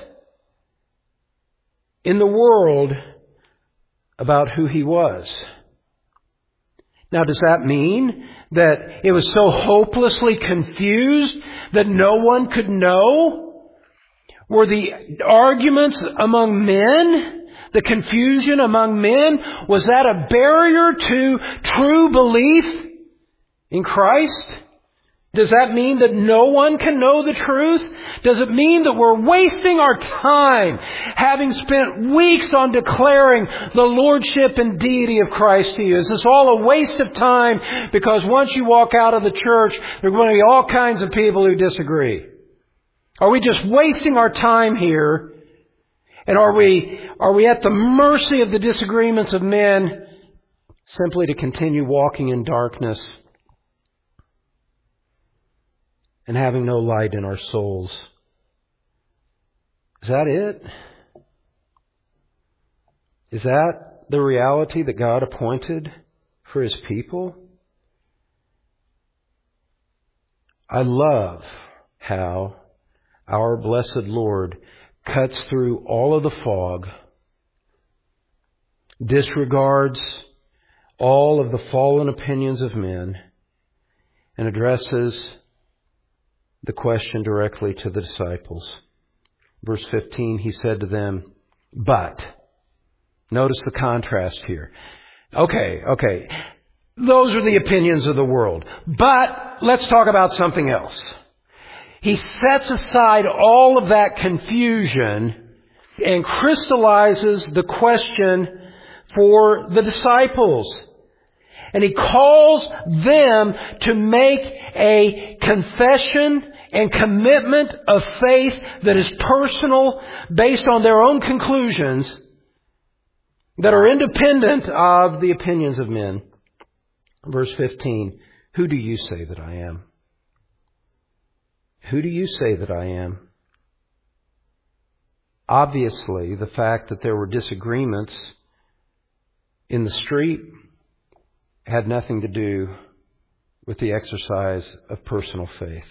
in the world about who He was. Now, does that mean that it was so hopelessly confused that no one could know? Were the arguments among men, the confusion among men, was that a barrier to true belief in Christ? Does that mean that no one can know the truth? Does it mean that we're wasting our time having spent weeks on declaring the lordship and deity of Christ to you? Is this all a waste of time because once you walk out of the church, there are going to be all kinds of people who disagree? Are we just wasting our time here? And are we at the mercy of the disagreements of men simply to continue walking in darkness and having no light in our souls? Is that it? Is that the reality that God appointed for His people? I love how our blessed Lord cuts through all of the fog, disregards all of the fallen opinions of men, and addresses the question directly to the disciples. Verse 15, He said to them, but. Notice the contrast here. Okay. Those are the opinions of the world. But let's talk about something else. He sets aside all of that confusion and crystallizes the question for the disciples. And He calls them to make a confession and commitment of faith that is personal, based on their own conclusions, that are independent of the opinions of men. Verse 15, who do you say that I am? Who do you say that I am? Obviously, the fact that there were disagreements in the street had nothing to do with the exercise of personal faith.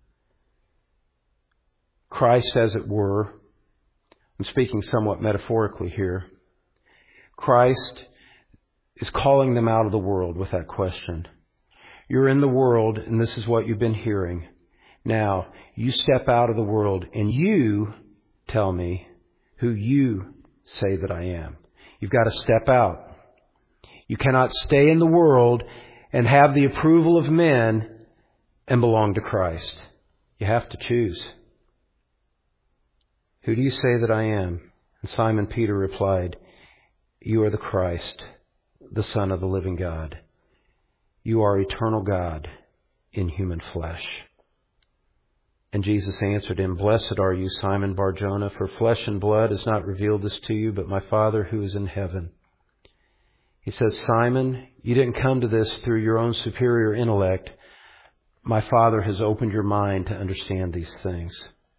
Christ, as it were, I'm speaking somewhat metaphorically here, Christ is calling them out of the world with that question. You're in the world, and this is what you've been hearing. Now, you step out of the world, and you tell me who you say that I am. You've got to step out. You cannot stay in the world and have the approval of men and belong to Christ. You have to choose. Who do you say that I am? And Simon Peter replied, You are the Christ, the Son of the living God. You are eternal God in human flesh. And Jesus answered him, Blessed are you, Simon Bar-Jonah, for flesh and blood has not revealed this to you, but my Father who is in heaven. He says, Simon, you didn't come to this through your own superior intellect. My Father has opened your mind to understand these things.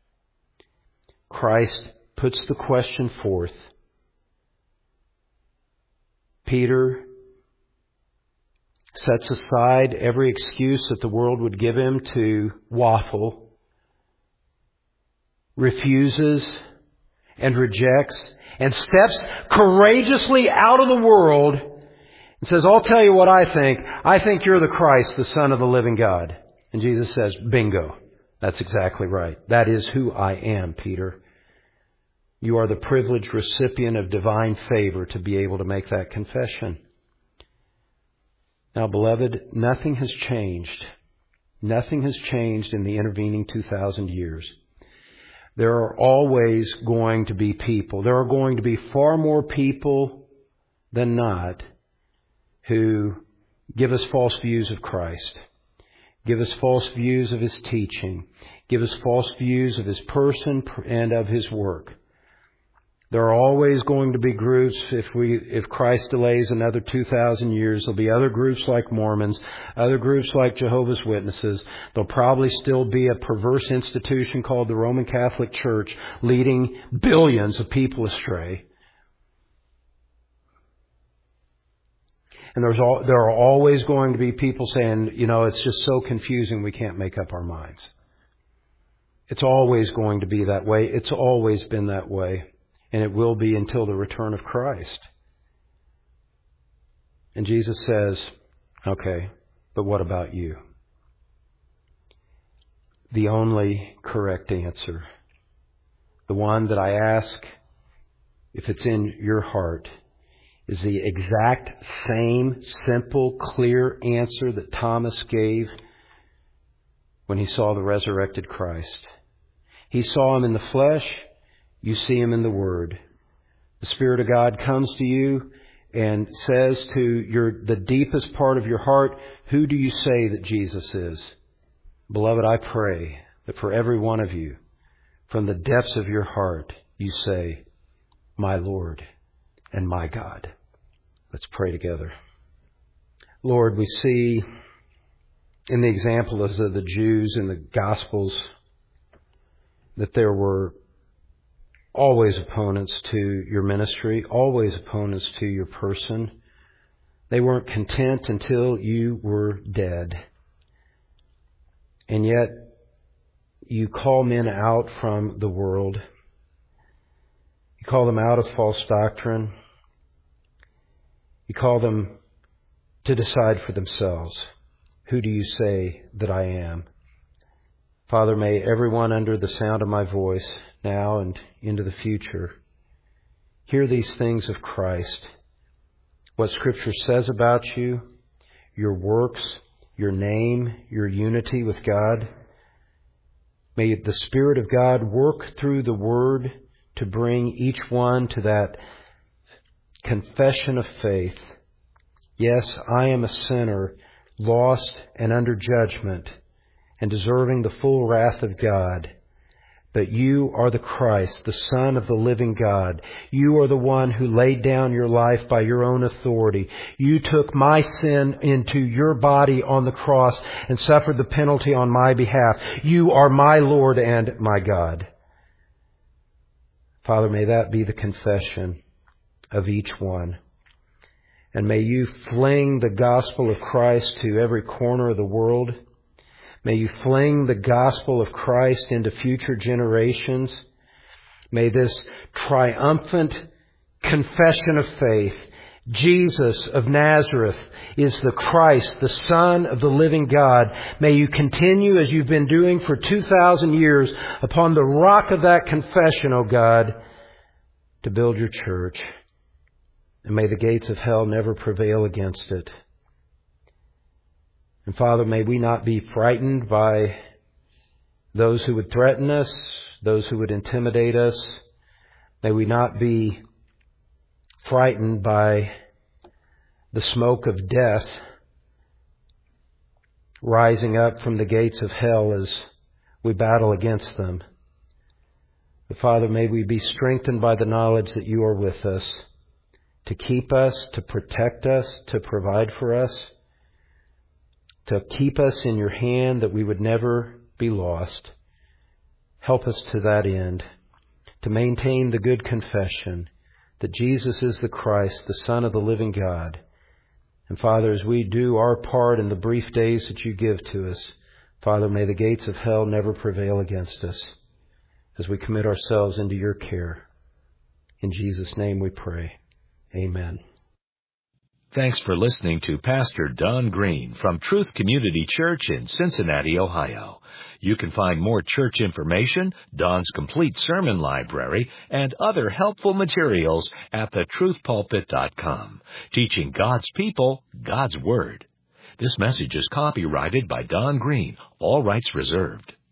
Christ puts the question forth. Peter sets aside every excuse that the world would give him to waffle, refuses and rejects, and steps courageously out of the world and says, I'll tell you what I think. I think you're the Christ, the Son of the living God. And Jesus says, bingo. That's exactly right. That is who I am, Peter. You are the privileged recipient of divine favor to be able to make that confession. Now, beloved, nothing has changed. Nothing has changed in the intervening 2,000 years. There are always going to be people. There are going to be far more people than not who give us false views of Christ, give us false views of His teaching, give us false views of His person and of His work. There are always going to be groups, if Christ delays another 2,000 years, there'll be other groups like Mormons, other groups like Jehovah's Witnesses. There'll probably still be a perverse institution called the Roman Catholic Church leading billions of people astray. And there are always going to be people saying, it's just so confusing we can't make up our minds. It's always going to be that way. It's always been that way. And it will be until the return of Christ. And Jesus says, okay, but what about you? The only correct answer, the one that I ask, if it's in your heart, is the exact same simple, clear answer that Thomas gave when he saw the resurrected Christ. He saw Him in the flesh. You see Him in the Word. The Spirit of God comes to you and says to the deepest part of your heart, who do you say that Jesus is? Beloved, I pray that for every one of you, from the depths of your heart, you say, my Lord and my God. Let's pray together. Lord, we see in the examples of the Jews in the Gospels that there were always opponents to your ministry, always opponents to your person. They weren't content until you were dead. And yet, you call men out from the world. You call them out of false doctrine. You call them to decide for themselves. Who do you say that I am? Father, may everyone under the sound of my voice now and into the future hear these things of Christ, what Scripture says about you, your works, your name, your unity with God. May the Spirit of God work through the Word to bring each one to that confession of faith. Yes, I am a sinner, lost and under judgment, and deserving the full wrath of God. But you are the Christ, the Son of the living God. You are the one who laid down your life by your own authority. You took my sin into your body on the cross and suffered the penalty on my behalf. You are my Lord and my God. Father, may that be the confession of each one. And may you fling the gospel of Christ to every corner of the world. May you fling the gospel of Christ into future generations. May this triumphant confession of faith, Jesus of Nazareth is the Christ, the Son of the living God. May you continue as you've been doing for 2,000 years upon the rock of that confession, O God, to build your church. And may the gates of hell never prevail against it. And Father, may we not be frightened by those who would threaten us, those who would intimidate us. May we not be frightened by the smoke of death rising up from the gates of hell as we battle against them. But Father, may we be strengthened by the knowledge that you are with us, to keep us, to protect us, to provide for us, to keep us in your hand that we would never be lost. Help us to that end, to maintain the good confession that Jesus is the Christ, the Son of the living God. And Father, as we do our part in the brief days that you give to us, Father, may the gates of hell never prevail against us as we commit ourselves into your care. In Jesus' name we pray. Amen. Thanks for listening to Pastor Don Green from Truth Community Church in Cincinnati, Ohio. You can find more church information, Don's complete sermon library, and other helpful materials at thetruthpulpit.com, teaching God's people God's Word. This message is copyrighted by Don Green, all rights reserved.